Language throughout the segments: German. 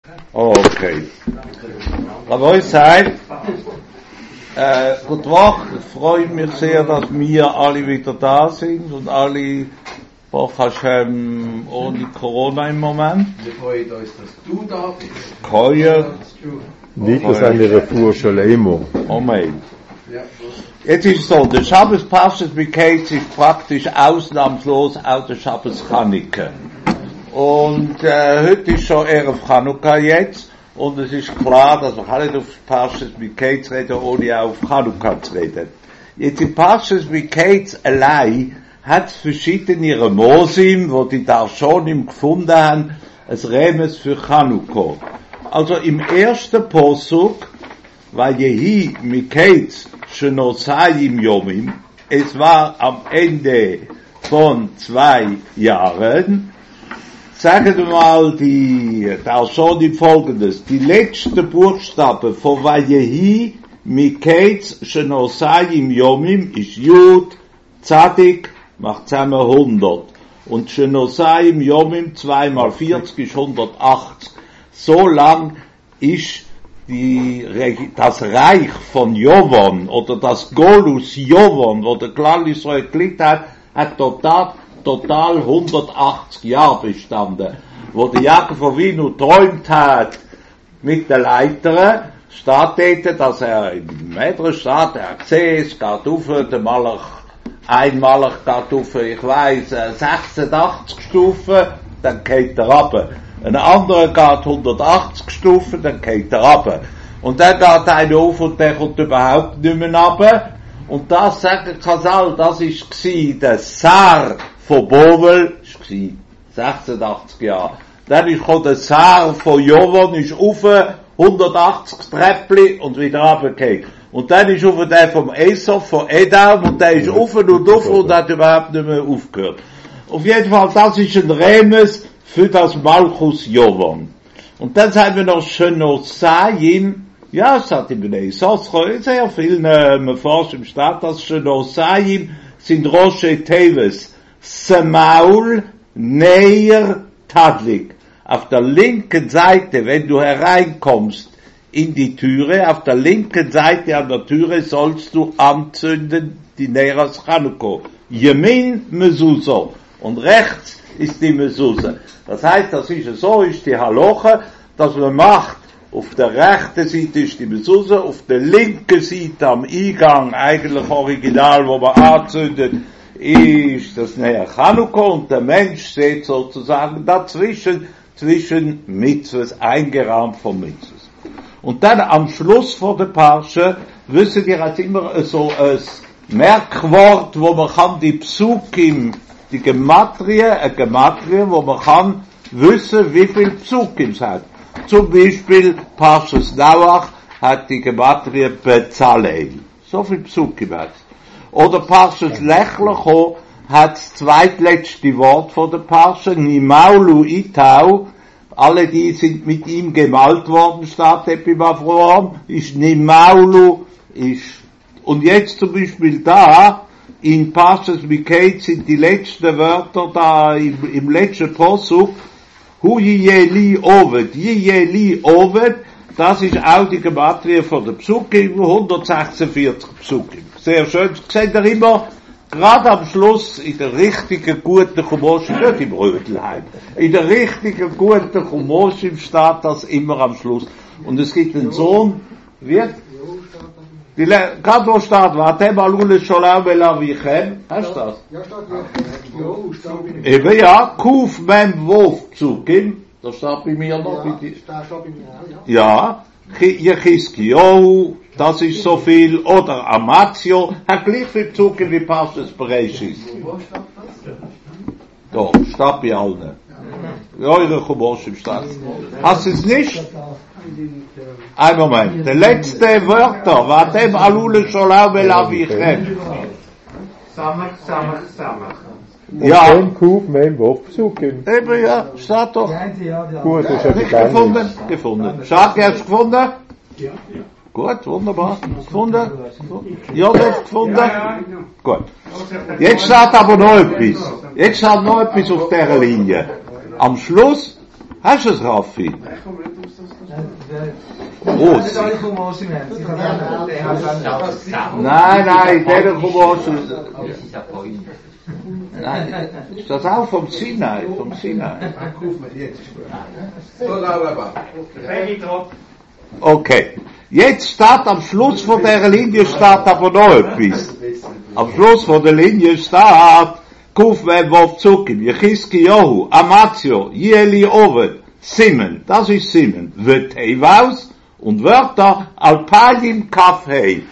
Okay. Rabbi Sei, gute Woche. Ich freue mich sehr, dass wir alle wieder da sind und alle, Baruch Hashem, ohne Corona im Moment. Wir freuen uns, dass du da bist. Koyer. Liebe seine Refuah Shalemo. Amen. Jetzt ist es so, der Shabbos Parshas Miketz ist praktisch ausnahmslos auch der Shabbos Chanukah. Und heute ist schon Erev Chanukah jetzt, und es ist klar, dass wir alle auf Parshas Miketz reden, ohne auf Chanukah zu reden. Jetzt in Parshas Miketz allein hat es verschiedene Remosim, wo die da schon gefunden haben, als Remes für Chanukah. Also im ersten Posuk, weil Jehi Miketz Shenosayim Yomim, es war am Ende von 2 Jahren, sagen wir mal da schon Folgendes, die letzte Buchstabe von Vayehi Miketz Shenosayim Yomim ist Yud, Tzadik, macht zusammen 100. Und Shenosayim Yomim 2 mal 40 ist 180. So lang ist das Reich von Jovon, oder das Golus Jovon, wo der Klal Israel gelitten hat total 180 Jahre bestanden. Wo der Jakob Avinu träumt hat mit der Leiter, steht dort, dass im Medrash steht, er gesehen, es geht auf, der Malach, ein Malach geht auf, ich weiss, 86 Stufen, dann geht er runter. Ein anderer geht 180 Stufen, dann geht er runter. Und dann geht einer auf und der kommt überhaupt nicht mehr runter. Und das, sagt Chazal, das war der Sar von Bovel, das war 86 Jahre. Dann ist der Sar von Jovon, ist auf 180 Treppli und wieder runtergegangen. Und dann ist auf der vom Esau, von Edom, und der ist auf und hat überhaupt nicht mehr aufgehört. Auf jeden Fall, das ist ein Remes für das Malchus Jovon. Und dann sagen wir noch Shenosayim, ja, es hat im Esau sehr viel, Forschung im Staat, dass Shenosayim sind Roshe Teves, Semaul, Neir, Tadlik. Auf der linken Seite, wenn du hereinkommst in die Türe, auf der linken Seite an der Türe sollst du anzünden die Neras Chanukah. Yemin Mezuzah. Und rechts ist die Mezuzah. Das heißt, das ist so, ist die Halacha, dass man macht, auf der rechten Seite ist die Mezuzah, auf der linken Seite am Eingang, eigentlich original, wo man anzündet, ist das Ner Chanukah, und der Mensch steht sozusagen dazwischen, zwischen Mitzvahs, eingerahmt von Mitzvahs. Und dann am Schluss von der Parsche, wissen wir als immer so ein Merkwort, wo man kann die Psukim, die Gematrie, wo man kann wissen, wie viel Psukim es hat. Zum Beispiel Parshas Noach hat die Gematrie Bezalel. So viel Psukim hat es. Oder Parshas Lech Lecho hat das zweitletzte Wort von der Parsche, Nimaulu Itau, alle die sind mit ihm gemalt worden, statt Epim Avraham, ist Nimaulu, und jetzt zum Beispiel da, in Parshas Miketz sind die letzten Wörter da im letzten Posuk, Hu Yeli Oved, das ist auch die Gematrie von der Psukim, 146 Psukim. Sehr schön, seht ihr immer, gerade am Schluss, in der richtigen, guten Chumoshim, nicht im Rödelheim, in der richtigen, guten Chumoshim steht das immer am Schluss. Und es gibt einen Sohn, gerade wo steht, Vatem alule sholam elavichem, hast du das? Ja, steht Eben ja, Kuf mem Wov Psukim, das steht bei mir noch. Ja, Yechiskiyahu, das ist so viel, oder Amatio, hat gleich viel Psukim wie Parshas Bereshis. Doch, steht bei allen. Eure Chumoshim steht. Hast du es nicht? Ein Moment. Der letzte Wörter, Vatem alule sholam elavichem. Samach. Ja. Und Kuf, mein Wurfpsukim. Eben ja, steht doch. Gut, das ist Nicht ja gefunden. Schade, hast du gefunden? Ja. Gut, wunderbar. Gefunden? Ja, gefunden? Gut. Jetzt steht aber noch etwas. Jetzt steht noch etwas auf dieser Linie. Am Schluss Hast du es, Raffi? Ich komme nicht aus das. Oh, Das ist alle Humorsen. nein, der Humorse. Nein, ist das auch vom Sinai? Vom Sinai. Ruf mir jetzt. So, Lauerbach. Okay. Jetzt steht am Schluss von der Linie steht aber noch etwas. Am Schluss von der Linie steht, Kuf Wov Zukim, Yechiski Yohu, Amatio, Yeli Ovid, Simen, das ist Simen, Vetevaus und Wörter Alpalim Kafhei,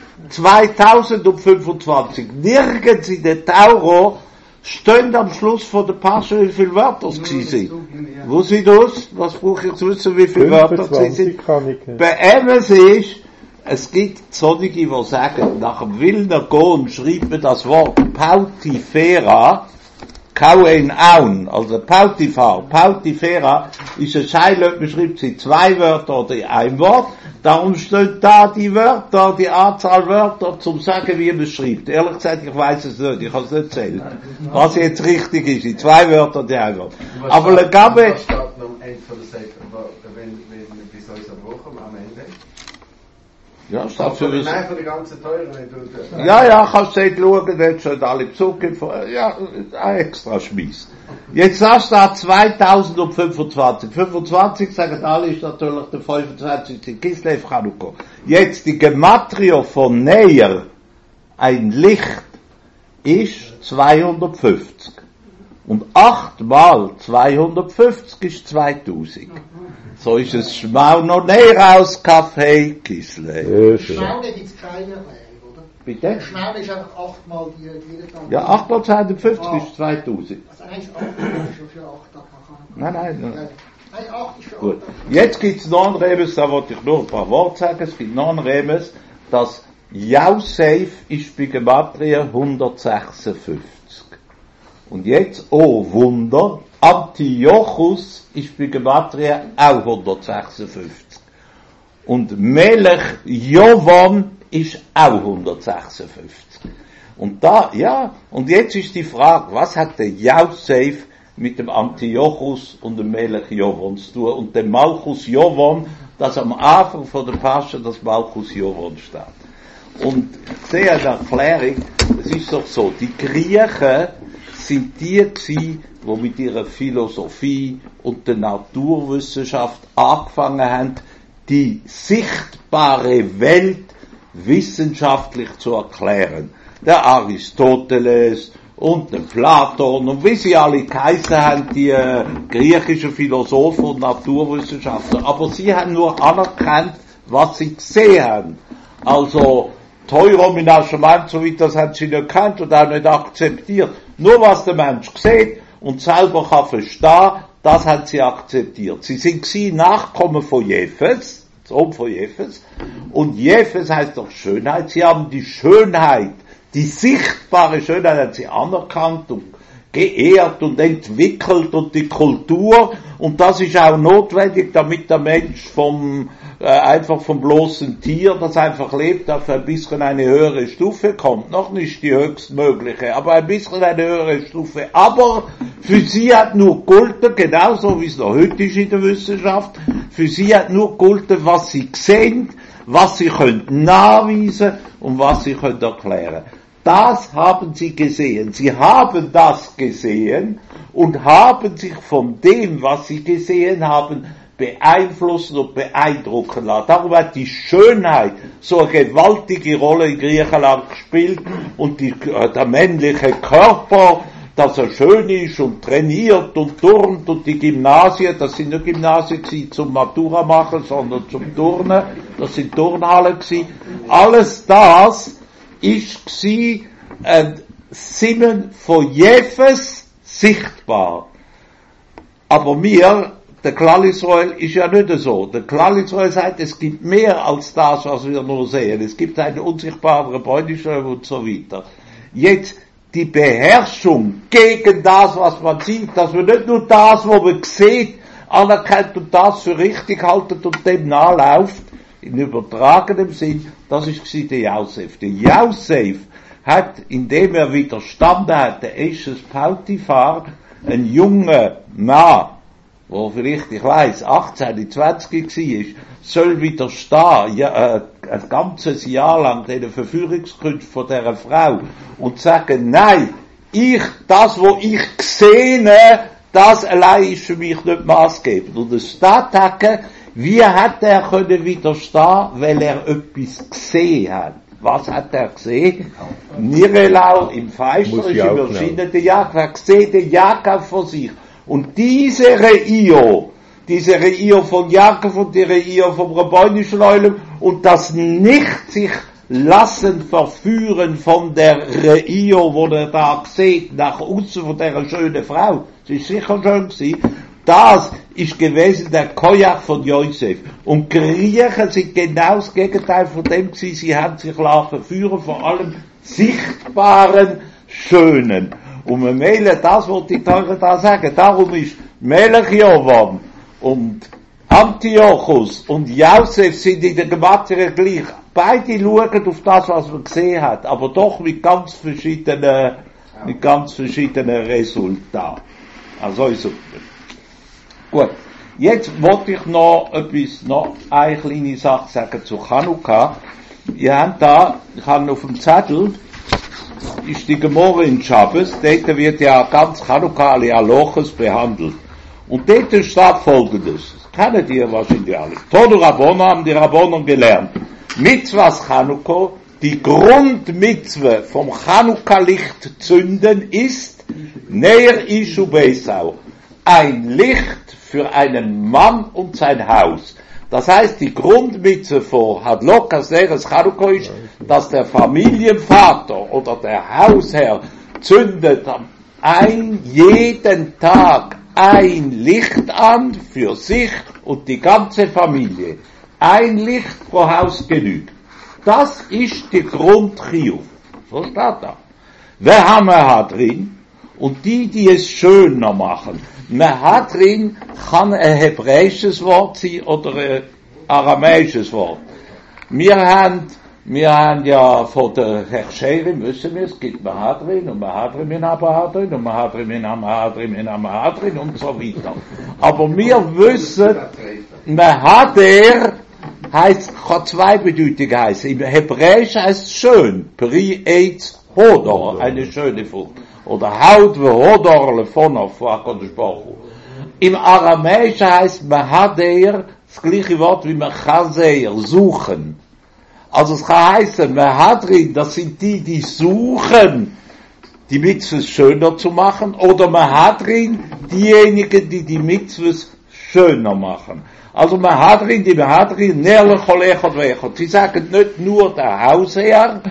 2025. Nirgends in der Tauro stehen am Schluss von der Pasche, wie viele Wörter es sind. Wo sind das? Was brauche ich zu wissen, wie viele Wörter es sind? Bei MS ist, es gibt solche, die sagen, nach dem Wilner Gon schreibt man das Wort Pautifera, Kauen Aun, also Pautifera ist ein Scheilöp, man schreibt sie 2 Wörter oder ein Wort, darum stehen da die Wörter, die Anzahl Wörter, zum sagen, wie man es schreibt. Ehrlich gesagt, ich weiß es nicht, ich kann es nicht zählen. Was jetzt richtig ist, die 2 Wörter, die ein Wort. Aber le Gabe, Was steht noch am Ende von der Seite, wenn bis unser Wochen am Ende? ja, steht für uns. Nein, von der ganzen Teure, wenn du... Ja, kannst du schauen, dort schon alle Bezug, ja, ein extra Schmiss. Jetzt hast du da 2025. 25, sagen alle, ist natürlich der 25. Kislev Chanukah. Jetzt die Gematria von Näher, ein Licht, ist 250. Und 8 mal 250 ist 2000. So ist es Schmau noch näher aus Kaffee Kislev. Schnaune gibt es keine Erklärung, oder? Bitte? Schnaune ist einfach 8 mal die Wiedergabe. Ja, 8 mal 250 ist 2000. Also eigentlich 8 ist schon für 8 Tage. Nein. Nein, 8 ist für 8 Gut. Tage. Jetzt gibt's noch ein Remes, da wollte ich nur ein paar Worte sagen. Es gibt noch ein Remes, dass Yosef ist bei Gematria 156. Und jetzt, oh Wunder, Antiochus ist bei Gematria auch 156. Und Melech Jovan ist auch 156. Und und jetzt ist die Frage, was hat der Yosef mit dem Antiochus und dem Melech Jovan zu tun? Und dem Malchus Jovan, das am Anfang von der Pasche das Malchus Jovan steht. Und ich sehe eine Erklärung, es ist doch so, die Griechen sind die gewesen, die mit ihrer Philosophie und der Naturwissenschaft angefangen haben, die sichtbare Welt wissenschaftlich zu erklären. Der Aristoteles und der Platon und wie sie alle geheißen haben, die griechischen Philosophen und Naturwissenschaftler. Aber sie haben nur anerkannt, was sie gesehen haben. Also, Teuro, Minashement, so wie das haben sie nicht gekannt und auch nicht akzeptiert. Nur was der Mensch sieht und selber kann verstehen, das haben sie akzeptiert. Sie sind Nachkommen von Jephes, Sohn von Jephes, und Jephes heißt doch Schönheit. Sie haben die Schönheit, die sichtbare Schönheit haben sie anerkannt und geehrt und entwickelt und die Kultur, und das ist auch notwendig, damit der Mensch einfach vom bloßen Tier, das einfach lebt, auf ein bisschen eine höhere Stufe kommt. Noch nicht die höchstmögliche, aber ein bisschen eine höhere Stufe. Aber für sie hat nur gegolten, genauso wie es noch heute ist in der Wissenschaft, für sie hat nur gegolten, was sie sehen, was sie können nachweisen und was sie können erklären. Das haben sie gesehen. Sie haben das gesehen und haben sich von dem, was sie gesehen haben, beeinflussen und beeindrucken lassen. Darum hat die Schönheit so eine gewaltige Rolle in Griechenland gespielt und der männliche Körper, dass er schön ist und trainiert und turnt, und die Gymnasien, das sind nicht Gymnasien gewesen zum Matura machen, sondern zum Turnen, das sind Turnhallen gewesen. Alles das ist gsi Simen von Jephes sichtbar. Aber der Klal Israel ist ja nicht so. Der Klal Israel sagt, es gibt mehr als das, was wir nur sehen. Es gibt einen unsichtbaren Bräutigam und so weiter. Jetzt die Beherrschung gegen das, was man sieht, dass man nicht nur das, was man sieht, anerkennt und das für richtig haltet und dem nachläuft, in übertragenem Sinn, das ist der Josef. Der Josef hat, indem er widerstanden hat, der Esches Pautifar, ein junger Mann, wo vielleicht, ich weiss, 18, 20 war, soll widerstehen, ja, ein ganzes Jahr lang den Verführungskünsten von dieser Frau und sagen, nein, das, was ich sehe, das allein ist für mich nicht maßgebend. Und das Stadthacken, wie hat er können widerstehen, weil er etwas gesehen hat? Was hat er gesehen? Nirelau im Feister ist überschieden, der Jakob hat gesehen, den Jakob vor sich. Und diese Reio von Jakob und die Reio vom rabbinischen Eulam und das nicht sich lassen verführen von der Reio, wo er da sieht, nach außen von der schönen Frau, sie ist sicher schön gewesen, das ist gewesen der Kojach von Josef. Und Griechen sind genau das Gegenteil von dem gewesen, sie haben sich verführen, vor allem sichtbaren, schönen. Und wir mehlen das, was die Teure da sagen. Darum ist Melchior und Antiochus und Josef sind in der Gematria gleich. Beide schauen auf das, was man gesehen hat, aber doch mit ganz verschiedenen Resultaten. Also ist super. Gut. Jetzt wollte ich noch eine kleine Sache sagen zu Chanukka. Ihr habt ich habe auf dem Zettel, ist die Gemorre in Schabes, dort wird ja ganz Chanukka alle Aloches behandelt. Und dort steht Folgendes, das kennen ihr wahrscheinlich alle. Todu Rabbonon haben die Rabbonon gelernt. Mitzvahs Chanukka, die Grundmitzwe vom Chanukka-Licht zünden ist, Ner Ishu Beisau, ein Licht für einen Mann und sein Haus. Das heißt, die Grundmitzwe vor Hadlokas Neres Chanukka ist, dass der Familienvater oder der Hausherr zündet jeden Tag ein Licht an für sich und die ganze Familie. Ein Licht pro Haus genügt. Das ist die Grundchiyuv. So steht da. Wer haben wir drin? Und die es schöner machen. Mehadrin kann ein hebräisches Wort sein oder ein aramäisches Wort. Wir haben ja von der Hechscherim, wissen wir, es gibt Mehadrin und Mehadrin in Mehadrin und Mehadrin in Mehadrin in Mehadrin und so weiter. Aber wir wissen, Mehader kann zwei Bedeutungen heißen. Im Hebräisch heißt es schön. Pri eitz hodor, eine schöne Frucht. Oder Haut ve hodor lefonov, HaKadosh Baruch Hu. Im Aramäischen heißt Mehader das gleiche Wort wie Mechaser, suchen. Also es kann heißen, Mehadrin, das sind die suchen, die Mitzvahs schöner zu machen, oder Mehadrin, diejenigen, die Mitzvahs schöner machen. Also die Mehadrin, Nerlechol Echad Vechad. Sie sagen nicht nur der Hausherr,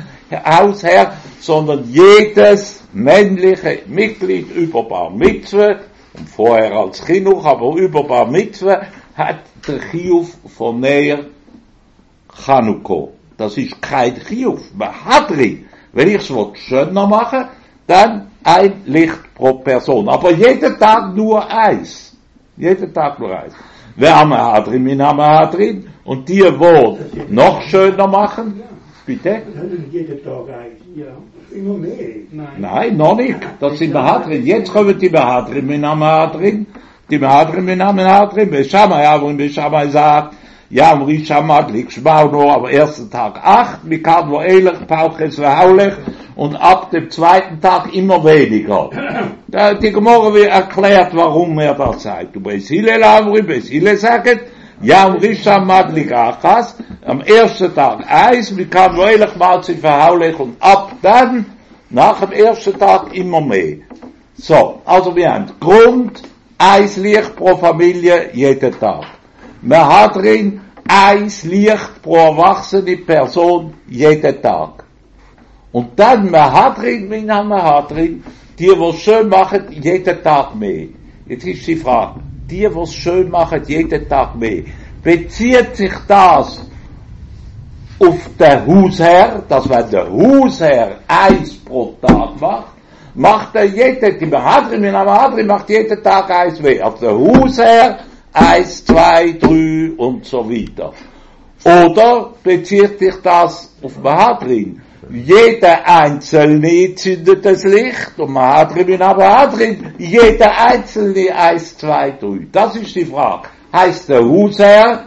sondern jedes männliche Mitglied über Bar Mitzvah, und vorher als Chinuch, aber über Bar Mitzvah, hat der Chiyuv von Ner Chanukka. Das ist kein Chiyuv. Mehadrin. Wenn ich es schöner mache, dann ein Licht pro Person. Aber jeden Tag nur eins. Jeden Tag nur eins. Wer haben Mehadrin, min haben Mehadrin. Und die noch schöner machen, bitte? Jeden Tag eins, ja. Immer mehr. Nein, noch nicht. Das sind Mehadrin. Jetzt kommen die Mehadrin, min haben Mehadrin. Die Mehadrin, min haben Mehadrin. Beshamai sagt, ja, am Rishamadlik, Schmauno, am ersten Tag 8, Mikad wo Elech, Pauches Verhaulech, und ab dem zweiten Tag immer weniger. Die Gemorre wird erklärt, warum er das sagt. Du Beis Hillel Amri, Beis Hillel sagt, ja, am Rishamadlik Achas, am ersten Tag 1, Mikad wo Elech, Pauches Verhaulech, und ab dann, nach dem ersten Tag immer mehr. So, also wir haben Grund, 1 Licht pro Familie, jeden Tag. Mehadrin, 1 Licht pro erwachsene Person jeden Tag. Und dann Mehadrin, die es schön machen, jeden Tag mehr. Jetzt ist die Frage, die es schön machen, jeden Tag mehr. Bezieht sich das auf den Hausherr, dass wenn der Hausherr 1 pro Tag macht er die Mehadrin macht jeden Tag 1 mehr. Also der Hausherr 1, 2, 3 und so weiter. Oder bezieht sich das auf Mehadrin? Jeder Einzelne zündet das Licht und man hat drin, aber hat drin, jeder Einzelne 1, 2, 3. Das ist die Frage. Heißt der Hausherr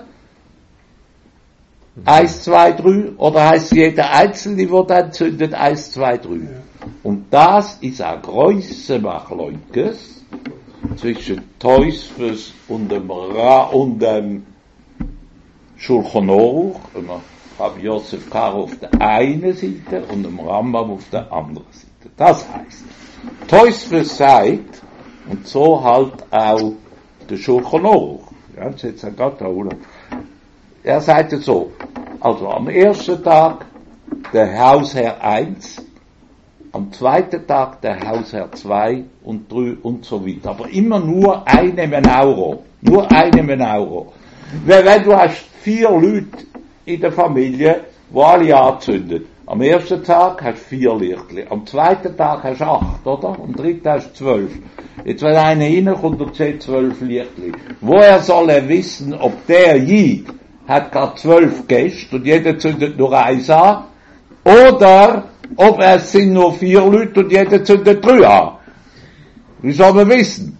1, 2, 3 oder heißt jeder Einzelne, der dann zündet 1, 2, 3? Und das ist ein grösser Machleukes zwischen Teusfes und dem Schulchan Aruch, Rabbi Yosef Karo auf der einen Seite und dem Rambam auf der anderen Seite. Das heißt, Teusfes sagt, und so halt auch der Schulchan Aruch, ja, das ist jetzt gerade da, er sagt es so, also am ersten Tag der Hausherr 1, am zweiten Tag der Hausherr 2 und 3 und so weiter. Aber immer nur eine Menauro. Nur eine Menauro. Wenn du hast 4 Leute in der Familie, die alle anzünden. Am ersten Tag hast du 4 Lichtli. Am zweiten Tag hast du 8, oder? Am dritten hast du 12. Jetzt, wenn einer reinkommt und sieht 12 Lichtli. Woher soll er wissen, ob der Jid hat gerade 12 Gäste und jeder zündet nur 1 an? Oder ob es sind nur 4 Leute und jeder zündet 3 an. Wie soll man wissen?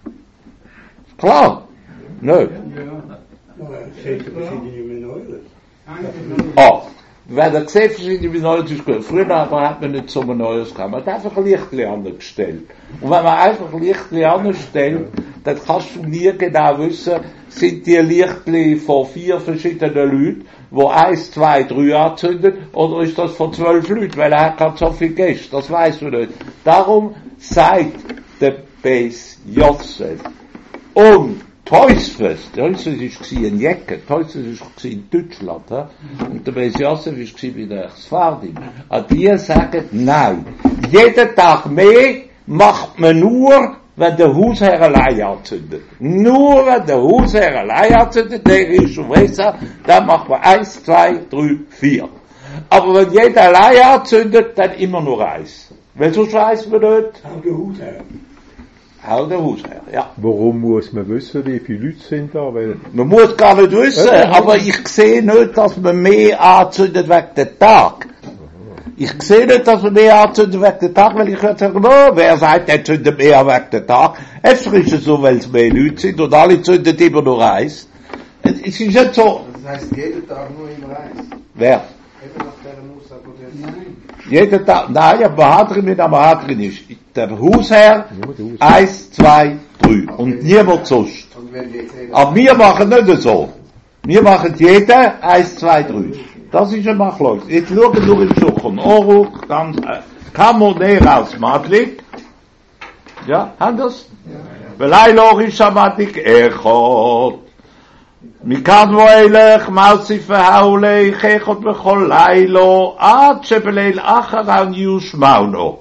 Klar? Nö. Oh, wenn er sieht, verschiedene Meneues ist gut. Früher aber hat man nicht so Meneues gehabt. Man hat einfach Lichtli angestellt. Und wenn man einfach Lichtli anstellt, dann kannst du nie genau wissen, sind die Lichtli von 4 verschiedenen Leuten, die 1, 2, 3 anzünden, oder ist das von 12 Leuten, weil er hat gerade so viel Gäste, das weißt du nicht. Darum sagt der Beis Yosef und Teusfes war in Jecken, Teusfes war in Deutschland, und der Beis Yosef war bei der Sfardim. Und die sagen, nein, jeden Tag mehr macht man nur, wenn der Hausherr allein anzündet. Nur wenn der Hausherr allein anzündet, der ist schon besser, dann macht man 1, 2, 3, 4. Aber wenn jeder allein anzündet, dann immer nur 1. Weil sonst weiss man nicht. Auch der Hausherr. Auch der Hausherr, ja. Warum muss man wissen, wie viele Leute sind da? Weil Man muss gar nicht wissen, aber ich sehe nicht, dass man mehr anzündet wegen dem Tag. Ich sehe nicht, dass man mehr anzündet wegen dem Tag, weil ich würde sagen, no, wer sagt, er zündet mehr wegen dem Tag? Es ist es so, weil es mehr Leute sind und alle zünden immer nur 1. Es ist nicht so. Das heisst, jeden Tag nur immer 1. Wer? Eben nach dieser Aussage, die du jetzt... Jeden Tag, nein, aber Mahadrin mit der Mahadrin ist der Hausherr 1, 2, 3 und niemand sonst. Und wenn die jetzt Aber wir machen nicht so. Wir machen jeder 1, 2, 3. Das ist ein Machleuk. Jetzt schauen wir nur im Schulchan Aruch, ganz, Kamoner aus Madlik. Ja, haben das? Beleilor ist Amatik Echot. מכאן ואילך מוסיף ההולך איכות בכל לילה עד שבליל אחרון יושמענו.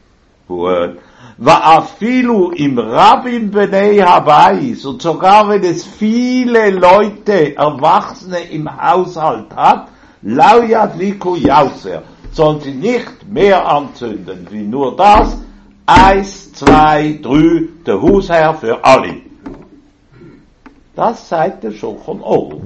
ואפילו אם רבים בני הבית, und sogar wenn es viele Leute, Erwachsene im Haushalt hat, lau yadliku yauser, sollen sie nicht mehr anzünden, wie nur das, 1, 2, 3, der Hausherr für alle. Das sagt der Schulchan Aruch.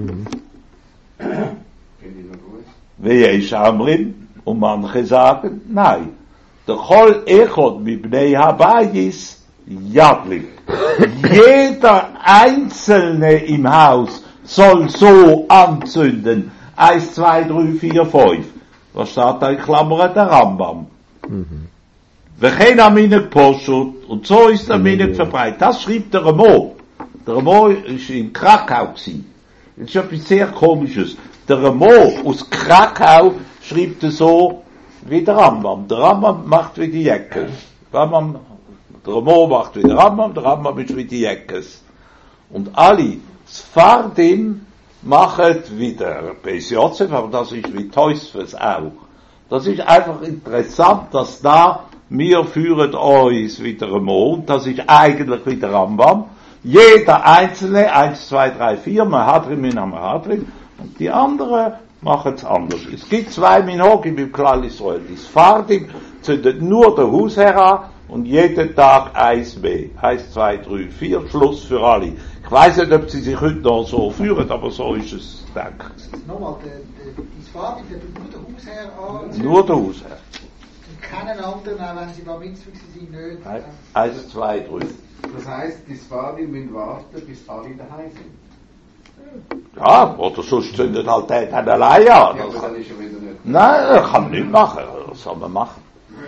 Wer ist Amrin? Und manche sagen, nein. Der Chol Echot mit Bnei Habayis Yadlik. Jeder Einzelne im Haus soll so anzünden. 1, 2, 3, 4, 5. Was steht da in Klammern der Rambam? Wir gehen am Minig Poschut, und so ist der Minig verbreitet. Das schrieb der Ramo. Der Ramo ist in Krakau gewesen. Das ist etwas sehr Komisches. Der Ramo aus Krakau schreibt es so wie der Rambam. Der Rambam macht wie die Jeckes. Der Ramo macht wie der Rambam ist wie die Jeckes. Und alle Sfardim machen wie der Beis Yosef, aber das ist wie Teusfes auch. Das ist einfach interessant, dass da wir führen uns wie der Ramo, und das ist eigentlich wie der Rambam. Jeder Einzelne, 1, 2, 3, 4, Mahadrin min Mahadrin, und die anderen machen es anders. Es gibt 2 Minhagim im Klal Israel. Die Sfardim zündet nur der Hausherr an und jeden Tag 1 mehr. 1, 2, 3, 4, Schluss für alle. Ich weiss nicht, ob sie sich heute noch so führen, aber so ist es, denke ich. Nochmal, die Farbe, der nur der Hausherr an. Nur der Hausherr. Keinen anderen, auch wenn sie Bar Mitzvah sind, nicht. 1, 2, 3. Das heisst, die Sfadi müssen warten, bis alle daheim sind. Ja, oder sonst zündet halt der dann allein an. Ja, aber dann ist er wieder nicht. Nein, das kann man nicht machen. Das soll man machen.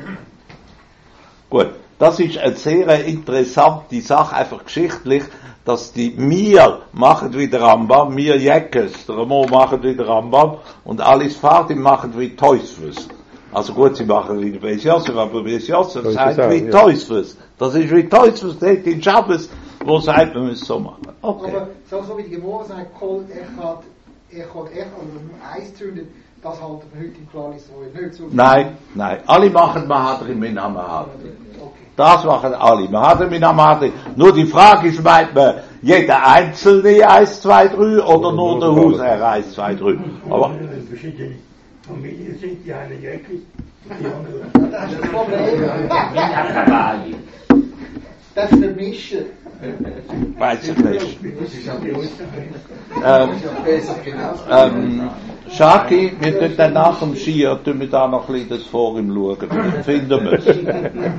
Gut, das ist eine sehr interessante Sache, einfach geschichtlich, dass wir machen wie der Rambam, wir Jäckes, der Ramo machen wie der Rambam und alle Sfadi machen wie Teusfus. Also gut, sie machen wie der Beis Yosef, aber Beis Yosef sagt wie Teusfus. Das ist wie Teusfus, dort in Shabbos, wo sagt, man muss so machen. Okay. Aber so wie die Gemorre sagt, Kol Echad, oder nur eins zündet, das halten wir heute im Klar Israel nicht so. Nein, alle machen Mahadrim in Mahadrim. Okay. Das machen alle. Mahadrim in Mahadrim. Nur die Frage ist, meint man, jeder Einzelne 1, 2, 3 oder nur der Hausherr 1, 2, 3? Aber verschiedene Familien sind, die eine Jäckli, die andere. Das ist das Problem. Das Vermischen. weiß ich nicht. Das ist ja besser genau. Schaki, wir tun dann nach dem Skier, tun wir da noch ein bisschen das vor ihm schauen. Dann finden wir es. Wenn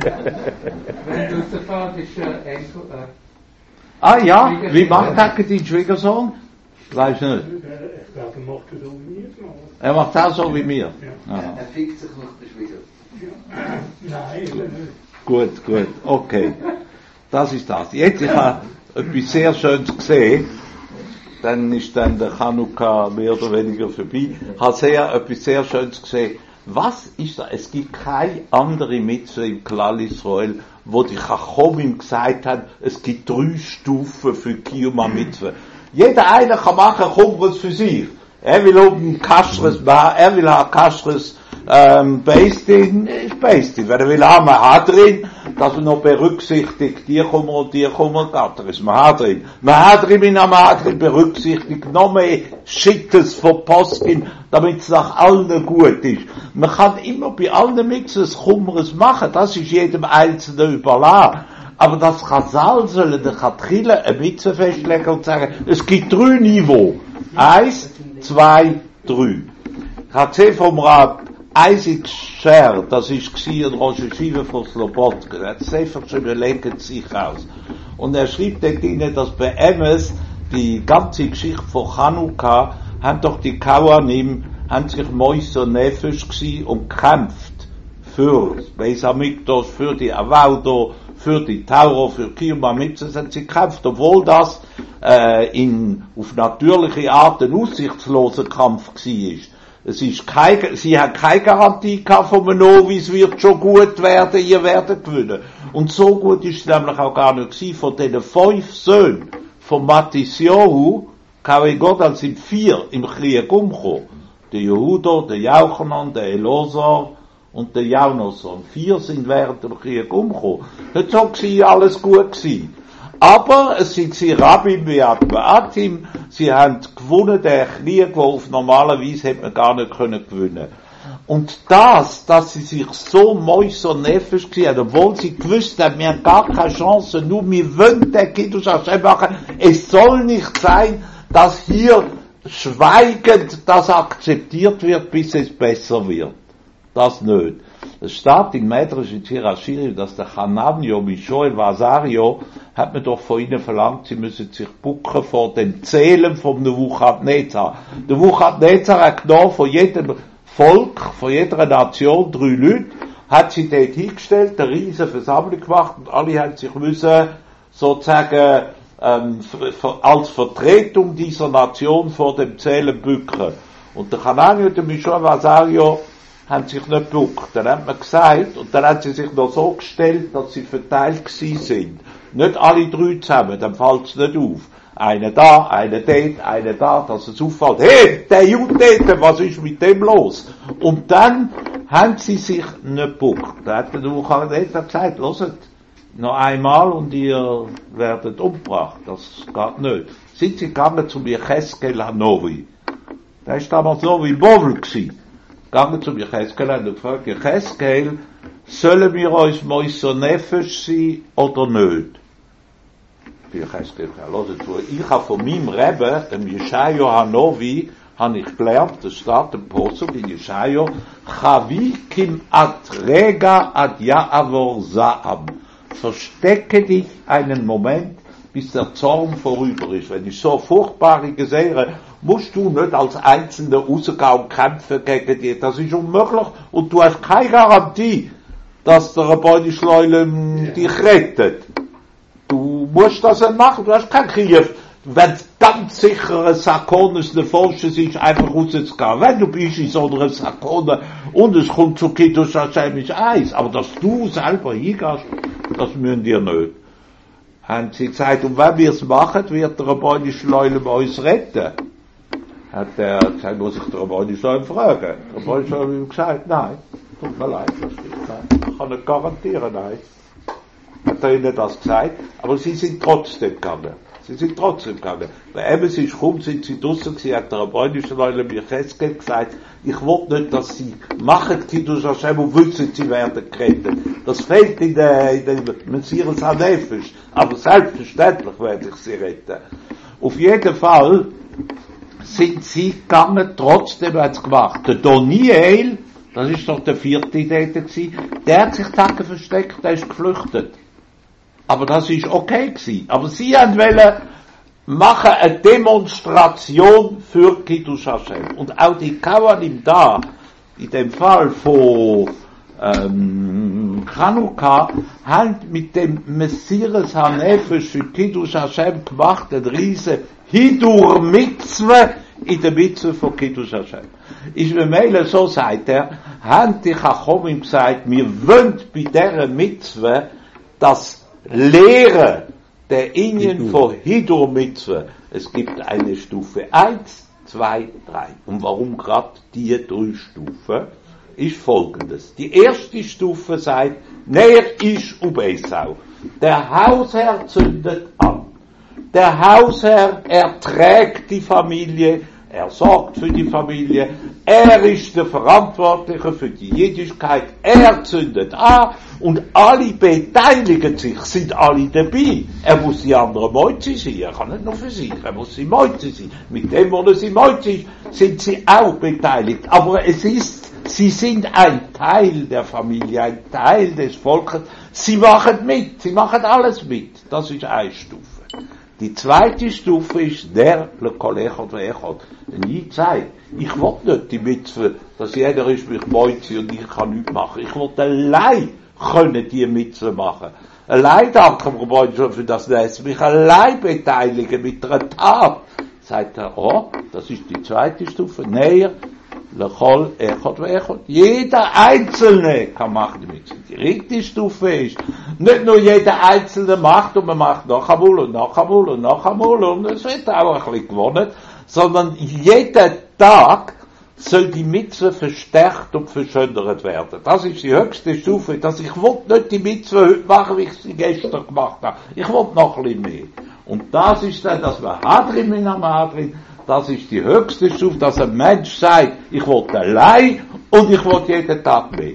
du der Vater ist Enkel, Ah ja, wie macht dein Schwiegersohn? Weiß nicht. Ich glaube, er macht es so wie wir es machen. Er macht es auch so wie mir. Aha. Er fickt sich noch der Schwieger. Nein, nicht. Gut, okay. Das ist das. Jetzt, ich habe etwas sehr Schönes gesehen. Dann ist dann der Chanukka mehr oder weniger vorbei. Ich habe etwas sehr Schönes gesehen. Was ist das? Es gibt keine andere Mitzvah im Klal Israel, wo die Chachomim gesagt haben, es gibt 3 Stufen für Kiyum HaMitzvah. Jeder eine kann machen Chumres für sich. Er will ein Kaschres, er will ein Kaschres, Beistin, ist Beistin. Wenn er will haben, Mahadrin, dass er noch berücksichtigt, die kommen und die kommen, Gatter ist Mahadrin. Mahadrin in Mahadrin berücksichtigt noch mehr Schittes von Poskin, damit es nach allen gut ist. Man kann immer bei allen Mixes Chumres machen, das ist jedem Einzelnen überlassen. Aber das Chazal sollen der Chatrille eine Mitzvah festlegen und sagen, es gibt 3 Niveaus. 1, 2, 3. Ich habe gesehen vom Rab Isaac Scher, das ist ein Rosh Hashiva von Slobodka, er hat Sefer geschrieben, legt sich aus. Und er schrieb dort rein, dass bei Emes die ganze Geschichte von Chanukka, haben doch die Kauanim, haben sich Moiser Nefesh gsi und kämpft für Beis Hamikdash, für die Avaudo, für die Tauro, für Kiyum HaMitzvah, sind sie gekämpft, obwohl das auf natürliche Art ein aussichtsloser Kampf war. Sie haben keine Garantie gehabt von einem Novis, wird schon gut werden, ihr werdet gewinnen. Und so gut ist es nämlich auch gar nicht gewesen. Von den 5 Söhnen von Matisyahu, Kavigodal sind 4 im Krieg umgekommen. Der Jehuda, der Jauchanan, der Elosar und der Jaunoson. 4 sind während dem Krieg umgekommen. Nicht so gewesen, alles gut gewesen. Aber es sind sie Rabbi Beatim, sie haben gewonnen, der Krieg, wo auf normale Weise hätte man gar nicht können gewinnen. Und dass sie sich so Mäuser Nefesh gesehen haben, obwohl sie gewusst haben, wir haben gar keine Chance, nur wir wollen den Kiddush Hashem machen, es soll nicht sein, dass hier schweigend das akzeptiert wird, bis es besser wird. Das nicht. Es steht in Medrash in Tirashiri, dass der Hananio, Mishoel, Vasario, hat man doch von ihnen verlangt, sie müssen sich bucken vor dem Zählen vom Nebuchadnezzar. Der Nebuchadnezzar hat genommen von jedem Volk, von jeder Nation 3 Leute, hat sie dort hingestellt, eine riesige Versammlung gemacht und alle haben sich müssen, sozusagen, als Vertretung dieser Nation vor dem Zählen bücken. Und der Hananio, der Mishoel, Vasario, haben sich nicht gebuckt. Dann hat man gesagt, und dann hat sie sich noch so gestellt, dass sie verteilt gewesen sind. Nicht alle 3 zusammen, dann fällt es nicht auf. Einer da, einer dort, einer da, dass es auffällt. Hey, der Jude dort, was ist mit dem los? Und dann haben sie sich nicht gebuckt. Da hat der Nebuchadnezzar gesagt, hört, noch einmal und ihr werdet umgebracht. Das geht nicht. Sind sie gegangen zum Yecheskel Hanovi. Der ist damals so wie Bovel gewesen. Gegangen zum Yecheskel und gefragt, Yecheskel, sollen wir uns Moiser Nefesh sein oder nicht? Ich habe von meinem Rebbe, dem Yeshayahu Hanovi, habe ich gelernt, das steht im Posuk in Yeshayahu, Chavi kim at rega ad ya'avor za'am. Verstecke dich einen Moment, bis der Zorn vorüber ist. Wenn ich so furchtbare sehe, musst du nicht als Einzelner rausgehen und kämpfen gegen die. Das ist unmöglich und du hast keine Garantie, dass der Rabbeinu Shloilem dich rettet. Du musst das nicht machen, du hast keinen Krieg. Wenn es ganz sicher ein Sakonis der Forsches ist, einfach rauszugehen. Wenn du bist in so einer Sakone und es kommt zu Kiddush Hashem ist eins, aber dass du selber hingehst, das müssen wir nicht. Haben sie gesagt, und wenn wir es machen, wird der Rabbeinu Shloilem uns retten. Hat er gesagt, muss ich der Rabbeinu Shloilem fragen. Der Rabbeinu Shloilem hat gesagt, nein, tut mir leid, das stimmt nicht. Ich kann nicht garantieren, nein. Hat er ihnen das gesagt, aber sie sind trotzdem gegangen. Weil eben sie kommt, sind sie draussen gewesen, hat der Rabbeinu Shloilem Yecheskel gesagt, ich will nicht, dass sie machen Kiddush Hashem und wissen, sie werden gerettet. Das fehlt in der Messias HaNefesh, aber selbstverständlich werde ich sie retten. Auf jeden Fall sind sie gegangen, trotzdem hat es gemacht. Der Doniel, das ist doch der vierte Idee gewesen, der hat sich Tage versteckt, der ist geflüchtet. Aber das ist okay gewesen. Aber sie wollen machen eine Demonstration für Kiddush Hashem. Und auch die Kawanim da, in dem Fall von Chanukah, haben mit dem Messias HaNefesh für Kiddush Hashem gemacht, ein riesen Hidur Mitzvah in der Mitzvah von Kiddush Hashem. Ist mir Meile, so sagt er, haben die Chachomim gesagt, wir wollen bei dieser Mitzvah das Lehre der Indien von Hidur Mitzvah. Es gibt eine Stufe 1, 2, 3. Und warum gerade die 3 Stufen? Ist folgendes. Die erste Stufe sagt, Ner ish ubeisau. Der Hausherr zündet an. Der Hausherr erträgt die Familie, er sorgt für die Familie, er ist der Verantwortliche für die Jüdischkeit, er zündet an und alle beteiligen sich, sind alle dabei. Er muss die anderen Mäuze sein, er kann nicht nur für sich, er muss die Mäuze sein. Mit dem, wo er sie Mäuze ist, sind sie auch beteiligt. Aber sie sind ein Teil der Familie, ein Teil des Volkes. Sie machen mit, sie machen alles mit. Das ist eine Stufe. Die zweite Stufe ist der Lekol Echad ve'Echad. Nie Zeit. Ich will nicht die Mitzvah, dass jeder ist mich Mäuze und ich kann nichts machen. Ich will allein können die Mitzvah machen. Allein danke mir schon für das Nest. Mich allein beteiligen mit einer Tat. Sagt er, oh, das ist die zweite Stufe. Näher, Lekol Echad ve'Echad. Jeder Einzelne kann machen die Mitzvah. Die dritte Stufe ist, nicht nur jeder Einzelne macht und man macht noch einmal und noch einmal und noch einmal und es wird auch ein bisschen gewonnen, sondern jeden Tag soll die Mitzvah verstärkt und verschönert werden. Das ist die höchste Stufe, dass ich will nicht die Mitzvah heute machen, wie ich sie gestern gemacht habe. Ich will noch ein bisschen mehr. Und das ist dann, dass wir Hadrin in am Hadrin, das ist die höchste Stufe, dass ein Mensch sagt, ich will allein und ich will jeden Tag mehr.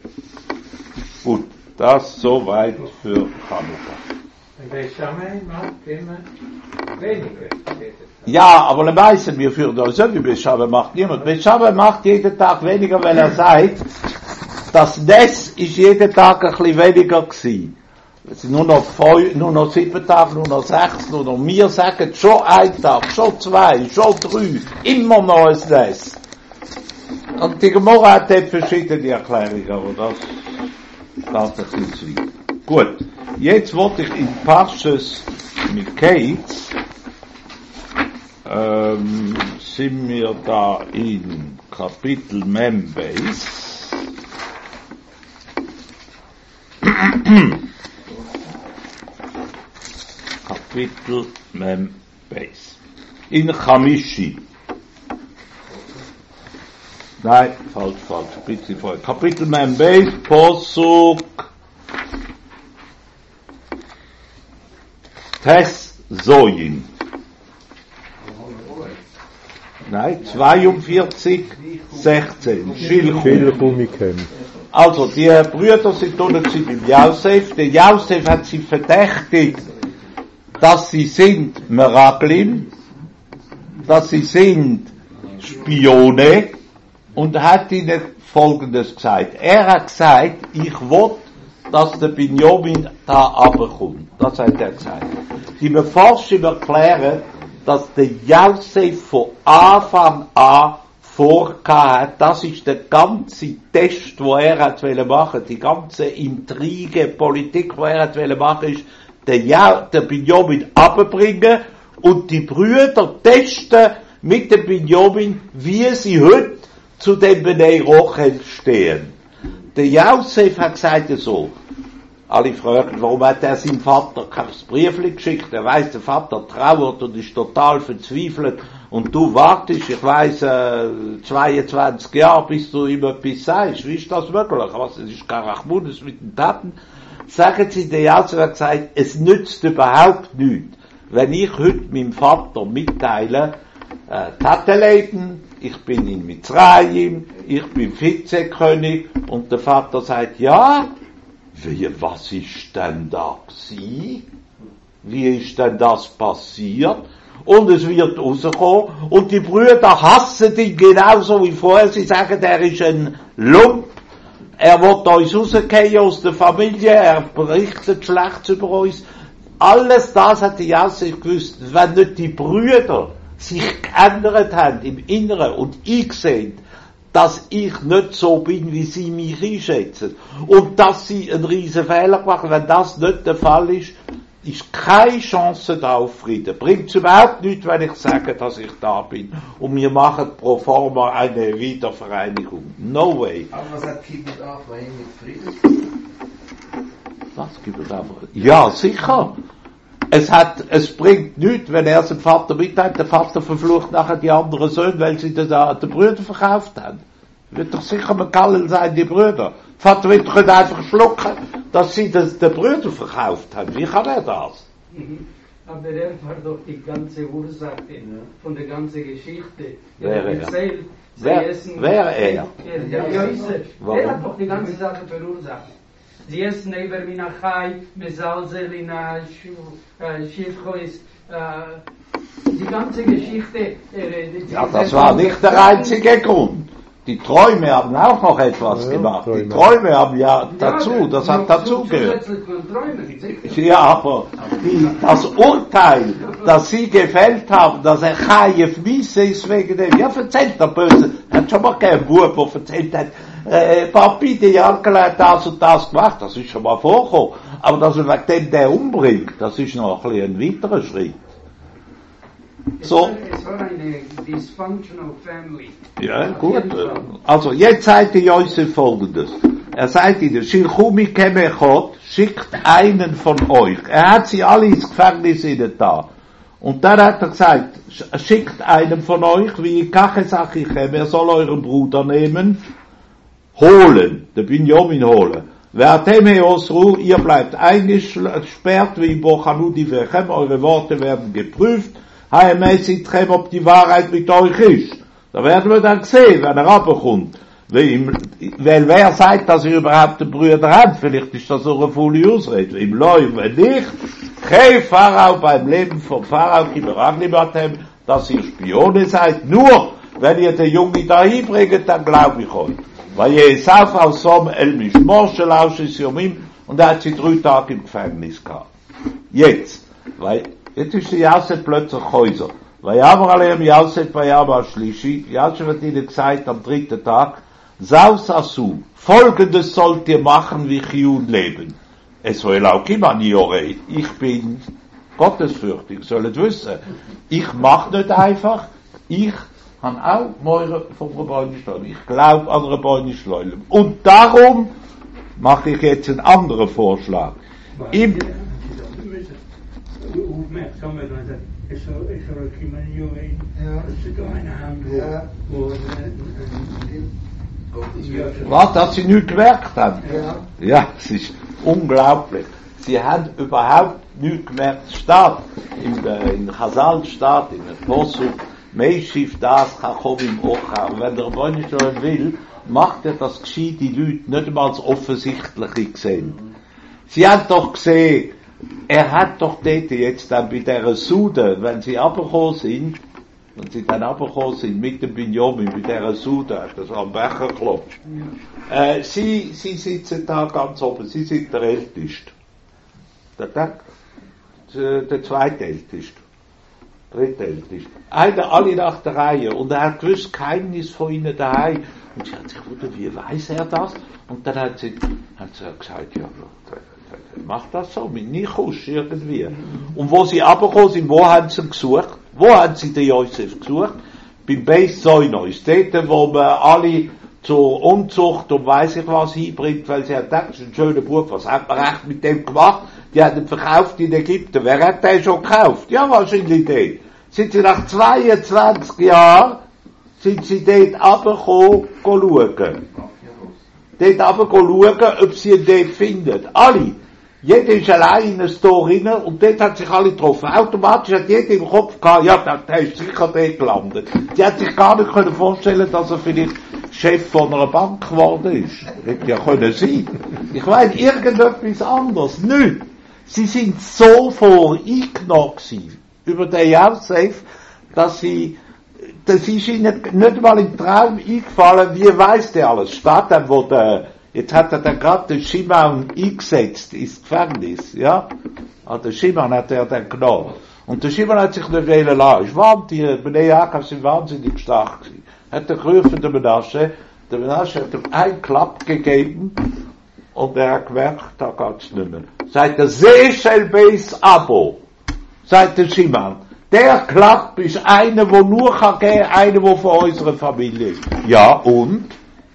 Gut, das soweit für Chanukah. Und der Shaman macht immer weniger. Ja, aber dann weißen wir für das, wie Beschabe macht niemand. Beschabe macht jeden Tag weniger, weil er sagt, das Ness ist jeden Tag ein bisschen weniger gewesen. Es sind nur noch 7 Tage, nur noch 6, nur noch wir sagen schon 1 Tag, schon 2, schon 3, immer noch ein Ness. Und die Gemorra hat eben verschiedene Erklärungen, aber das geht ein bisschen zu weit. Gut, jetzt wollte ich in Parshas Miketz, sind wir da in Kapitel Membeis. Kapitel Membeis. In Chamishi. Nein, falsch, ein bisschen vorher. Kapitel Membeis, Posuk, Tes Zoyin. Nein, 42, 16. Schilchumikem. Also, die Brüder sind unten beim Josef. Der Josef hat sie verdächtigt, dass sie sind Meraglim, dass sie sind Spione, und er hat ihnen Folgendes gesagt. Er hat gesagt, ich will, dass der Binjamin da runterkommt. Das hat er gesagt. Die Forscher erklären, dass der Josef von Anfang an vorgehabt hat, das ist der ganze Test, den er hat machen, die ganze Intrige, Politik, die er hat machen, ist, der Binjamin runterbringen und die Brüder testen mit dem Binjamin, wie sie heute zu dem Bnei Rochel stehen. Der Josef hat gesagt so, alle fragen, warum hat er seinem Vater kein Briefchen geschickt? Er weiss, der Vater trauert und ist total verzweifelt und du wartest, ich weiss, 22 Jahre, bis du ihm etwas sagst. Wie ist das möglich? Was, es ist kein Rachmunis mit den Taten. Sagen Sie, der Josef hat gesagt, es nützt überhaupt nichts, wenn ich heute meinem Vater mitteile, Tatenleben, ich bin in Mitzrayim, ich bin Vizekönig, und der Vater sagt, ja, was ist denn da gewesen? Wie ist denn das passiert? Und es wird rauskommen, und die Brüder hassen ihn genauso wie vorher, sie sagen, er ist ein Lump, er will uns rausgehen aus der Familie, er berichtet schlecht über uns. Alles das hat die Josef gewusst, wenn nicht die Brüder sich geändert haben im Inneren und eingesehen, dass ich nicht so bin, wie sie mich einschätzen. Und dass sie einen riesen Fehler machen. Wenn das nicht der Fall ist, ist keine Chance da auf Frieden. Bringt es überhaupt nichts, wenn ich sage, dass ich da bin. Und wir machen pro forma eine Wiedervereinigung. No way. Aber was hat Kibbutz Afraim mit Frieden? Was Kibbutz Afraim? Ja, sicher. Es bringt nichts, wenn er seinen Vater mitteilt, der Vater verflucht nachher die anderen Söhne, weil sie den Brüder verkauft haben. Wird doch sicher ein Kallel sein, die Brüder. Der Vater wird doch nicht einfach schlucken, dass sie den Brüder verkauft haben. Wie kann er das? Aber er war doch die ganze Ursache von der ganzen Geschichte. Wer er? Erzählt, Wer er? Der Josef. Er hat doch die ganze Sache verursacht. Sie essen über Minachai, Mesalzel in Schilchois, die ganze Geschichte. Ja, das war nicht der einzige Grund. Die Träume haben auch noch etwas gemacht. Die Träume haben ja dazu, das hat dazu gehört. Ja, aber das Urteil, das sie gefällt haben, dass er Chayef Miese ist wegen dem, ja, erzählt der Böse, hat schon mal kein Bub, der erzählt hat, Papi, die Jankel hat das und das gemacht, das ist schon mal vorgekommen. Aber dass er wegen dem der umbringt, das ist noch ein bisschen ein weiterer Schritt. So. Es war eine dysfunctional family. Ja, gut. Also, jetzt sagt der Josef Folgendes. Er sagt ihnen, Shilchumi Kemechot, schickt einen von euch. Er hat sie alle ins Gefängnis da. Und dann hat er gesagt, schickt einen von euch, wie ich sage ich, er soll euren Bruder nehmen, holen, den Binjamin holen. Ve'atem Osru, ihr bleibt eingesperrt, wie im Bochanudi Vechem, eure Worte werden geprüft, Haemesit-chem, ob die Wahrheit mit euch ist. Da werden wir dann sehen, wenn er runterkommt. Weil wer sagt, dass ihr überhaupt einen Bruder habt? Vielleicht ist das so eine volle Ausrede. Im Leu, wenn nicht, kein Pharao beim Leben vom Pharao, dass ihr Spione seid. Nur, wenn ihr den Jungen da hinbringt, dann glaube ich euch. Weil ihr sauf aus Som el Mishmoshel aus Yomim, und er hat sie 3 Tage im Gefängnis gehabt. Jetzt ist die Yosef plötzlich Häuser. Weil Abraham Yosef bei Yama Shlishi, Yosef hat ihnen gesagt am 3. Tag, Saus Asu, Folgendes sollt ihr machen, wie Chiyun leben. Es soll auch immer Niorei. Ich bin gottesfürchtig, sollt wissen. Ich mach nicht einfach, ich habe auch Meure vom Rebbeinu. Ich glaube an Rebbeinu Shloilem. Und darum mache ich jetzt einen anderen Vorschlag. Was, dass sie nichts gemerkt haben? Ja, es ist unglaublich. Sie haben überhaupt nichts gemerkt. Statt, in Chazal steht, in der Posuk, Meishiv das Chachovim Ocha. Und wenn der Rebbeinu Shloilem will, macht er das gescheit die Leute nicht einmal als Offensichtliche gesehen. Sie haben doch gesehen, er hat doch dort jetzt dann bei dieser Sude, wenn sie runtergekommen sind mit dem Binyamin, bei dieser Sude, hat er so am Becher geklopft. Sie sitzen da ganz oben, sie sind der Älteste. Der Zweitälteste. Drittälteste. Alle nach der Reihe. Und er hat gewusst Geheimnis von ihnen daheim. Und sie hat sich gewundert, wie weiss er das? Und dann hat sie gesagt, ja, macht das so, mit Nichusch irgendwie. Und wo sie runtergekommen sind, wo haben sie ihn gesucht? Wo haben sie den Josef gesucht? Beim Beis Soinois. Dort, wo man alle zur Unzucht und weiss ich was hinbringt, weil sie hat gedacht, das ist ein schöner Bub, was hat man recht mit dem gemacht? Die hat ihn verkauft in Ägypten. Wer hat den schon gekauft? Ja, wahrscheinlich den. Sind sie nach 22 Jahren, sind sie dort runtergekommen, schauen. Dort runter schauen, ob sie ihn dort finden. Alle. Jeder ist allein in ein Tor rein und dort hat sich alle getroffen. Automatisch hat jeder im Kopf gehabt, ja, der ist sicher dort gelandet. Die hat sich gar nicht können vorstellen, dass er vielleicht Chef von einer Bank geworden ist. Hätte ja können sein. Ich meine, irgendetwas anderes. Nicht. Sie sind so voreingenommen über den Josef, das ist ihnen nicht mal im Traum eingefallen, wie weiss der alles. Statt dann, jetzt hat er dann gerade den Shimon eingesetzt ins Gefängnis, ja? Also den Shimon hat er dann genommen. Und der Shimon hat sich nicht wählen lassen. Die Bnei Yaakov sind wahnsinnig stark gewesen. Hat er gerufen, der Menashe hat ihm einen Klapp gegeben, und er hat gemerkt, da geht's nicht mehr. Seit der Seychel Beis Abo, sagt der Shimon, der Klapp ist einer, wo nur kann geben, einer, wo von unserer Familie ist. Ja, und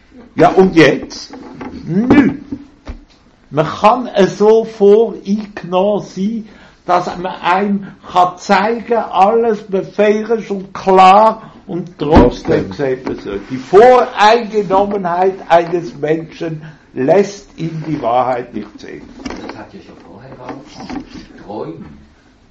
jetzt? Nö. Man kann so voreingenommen sein, dass man einem kann zeigen, alles befehlend und klar, und trotzdem sieht man so. Die Voreingenommenheit eines Menschen lässt ihn die Wahrheit nicht sehen. Das hat ja schon vorher angefangen. Träumen.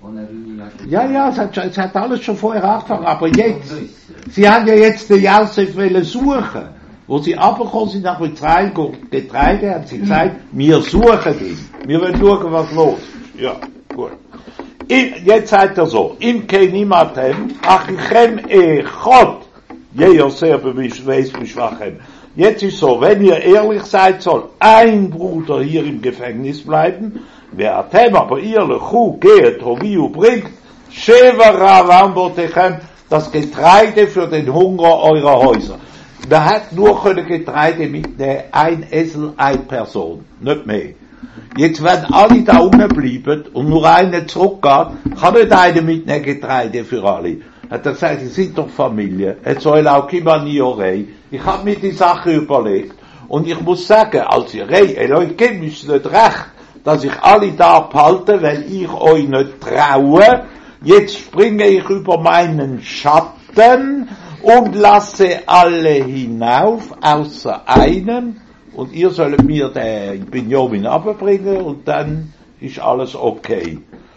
Ja, es hat alles schon vorher angefangen, aber jetzt, sie haben ja jetzt den Josef suchen. Wo sie runtergekommen sind nach Getreide, haben sie gesagt, wir suchen ihn. Wir wollen schauen, was los ist. Ja, gut. Jetzt sagt er so, im Keinimatem, achichem echot, jeoser beweis beschwachem. Jetzt ist so, wenn ihr ehrlich seid, soll ein Bruder hier im Gefängnis bleiben, wer atem, aber ihr lechu, geht, hoviu, bringt, sheva ravam botechem, das Getreide für den Hunger eurer Häuser. Man hat nur Getreide mitnehmen, ein Esel, eine Person, nicht mehr. Jetzt, wenn alle da unten bleiben und nur einer zurückgeht, kann nicht einer mitnehmen Getreide für alle. Hat er gesagt, sie sind doch Familie. Es soll auch Kimaniorei. Ich habe mir die Sache überlegt. Und ich muss sagen, als ihr Elohim ist nicht recht, dass ich alle da behalte, weil ich euch nicht traue. Jetzt springe ich über meinen Schatten und lasse alle hinauf, außer einen. Und ihr sollt mir den Binyamin abbringen und dann ist alles okay.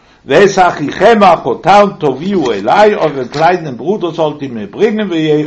Euren kleinen Bruder sollt ihr mir bringen,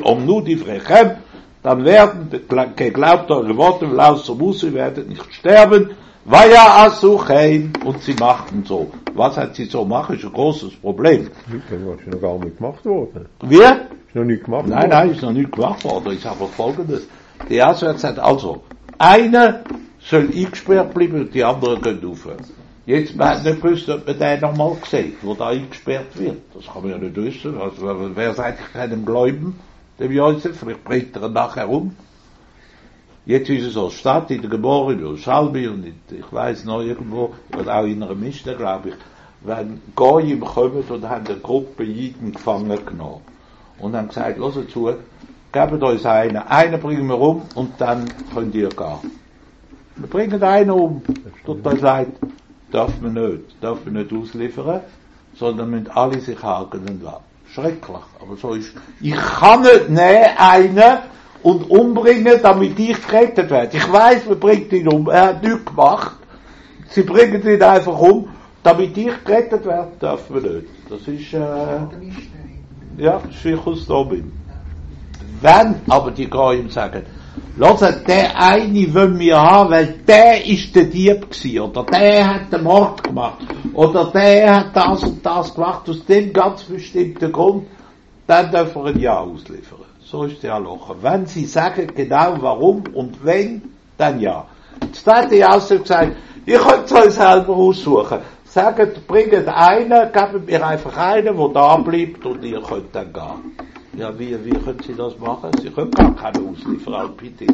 dann werden geglaubt eure Worte, außer Musse, werdet nicht sterben. Und sie machten so. Was hat sie so gemacht? Ist ein großes Problem. Das ist noch gar nicht gemacht worden. Wie? Ist noch nicht gemacht worden? Nein, ist noch nicht gemacht worden. Ich sage Folgendes. Die Auswärts sagt also, einer soll eingesperrt bleiben und die anderen können aufhören. Jetzt, man hat nicht gewusst, ob man den nochmal sieht, wo da eingesperrt wird. Das kann man ja nicht wissen. Also, wer sagt, ich kann dem Gläuben, dem Josef, vielleicht bringt er ihn nachher um. Jetzt ist es als Stadt, in der Gebore, in Jerusalem und ich weiss noch irgendwo, oder auch in einer Mischte, glaube ich, wenn Goyim kommen und haben eine Gruppe Jiden gefangen genommen. Und haben gesagt, hört zu, gebt uns einen bringen wir um und dann könnt ihr gehen. Wir bringen einen um, tut uns leid, darf man nicht ausliefern, sondern müssen alle sich haken lassen. Schrecklich, aber so ist, ich kann nicht einen und umbringen, damit ich gerettet werde. Ich weiss, man bringt ihn um, er hat nichts gemacht, sie bringen ihn einfach um, damit ich gerettet werde, darf man nicht. Das ist, ja, Schwichus Dobin. Wenn aber die Goyim sagen, Hört, der eine wollen wir haben, weil der ist der Dieb gewesen, oder der hat den Mord gemacht, oder der hat das und das gemacht, aus dem ganz bestimmten Grund, dann dürfen wir ein Ja ausliefern. So ist der Locher. Wenn Sie sagen genau warum und wenn, dann ja. Jetzt hat die Aussage gesagt, ihr könnt es euch selber aussuchen. Sagt, bringt einen, gebt mir einfach einen, der da bleibt und ihr könnt dann gehen. Ja, wie können Sie das machen? Sie können gar keine ausliefern, bitte.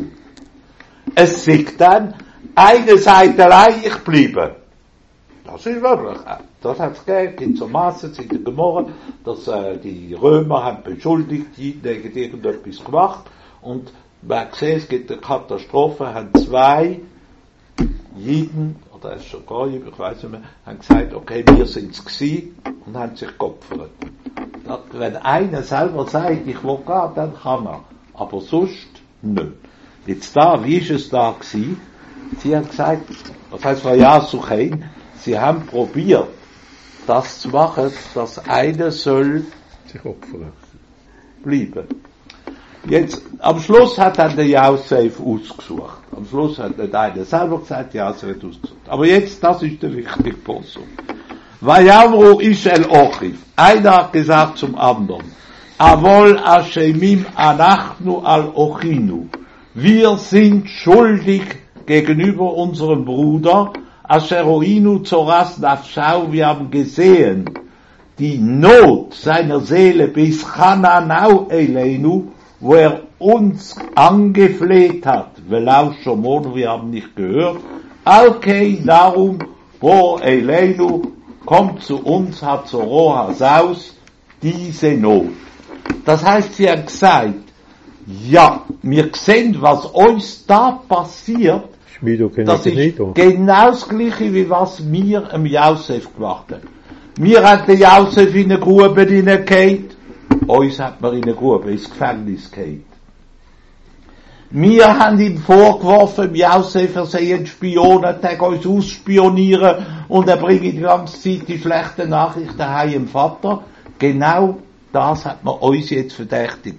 Es sagt dann, eine Seite allein, ich bleibe. Das ist wirklich. Das hat es gegeben, gibt so Massen in der Gemorre, dass die Römer haben beschuldigt, die gegen irgendetwas gemacht und man hat gesehen, es gibt eine Katastrophe, haben 2 Jiden, oder es schon gar nicht, ich weiß nicht mehr, haben gesagt, okay, wir sind es gewesen und haben sich geopfert. Wenn einer selber sagt, ich will gehen, dann kann er. Aber sonst nicht. Jetzt da, wie ist es da gewesen? Sie haben gesagt, das heißt, Frau Yasuchein, sie haben probiert, das zu machen, dass einer soll sich opfern. Bleiben. Jetzt, am Schluss hat dann der Yosef ausgesucht. Am Schluss hat nicht einer selber gesagt, Yosef hat ausgesucht. Aber jetzt, das ist der wichtige Punkt. Vayamru ish el Ochiv. Einer hat gesagt zum anderen, Avol Ashemim anachnu al Ochinu. Wir sind schuldig gegenüber unserem Bruder, Asheroinu Zoras Nafshau, wir haben gesehen, die Not seiner Seele bis Chananau Eleinu, wo er uns angefleht hat, Velau Shomon, wir haben nicht gehört, Alkei darum, wo Eleinu kommt zu uns, hat Zoro Hasaus, diese Not. Das heißt, sie hat gesagt, ja, wir sehen, was uns da passiert, das ist genau das Gleiche, wie was wir im Josef gemacht haben. Wir haben den Josef in eine Grube hineingehauen, uns hat man in eine Grube, ins Gefängnis gehauen. Wir haben ihm vorgeworfen, Josef, er sei ein Spion, er tag uns ausspionieren und er bringt die ganze Zeit die schlechten Nachrichten heim im Vater. Genau das hat man uns jetzt verdächtigt,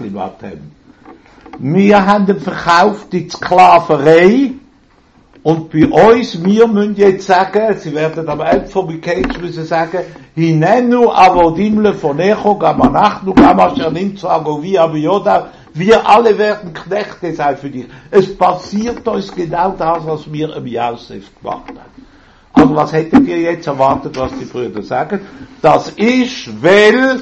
wir haben ihn verkauft in die Sklaverei und bei uns, wir müssen jetzt sagen, sie werden am Ende von Miketsch müssen sagen, Hinenu avodimle von Echo, gamanachnu, gamaschernim zu Agovi, Abiyoda, wir alle werden Knechte sein für dich. Es passiert uns genau das, was wir im Josef gemacht haben. Also was hättet ihr jetzt erwartet, was die Brüder sagen? Das ist, weil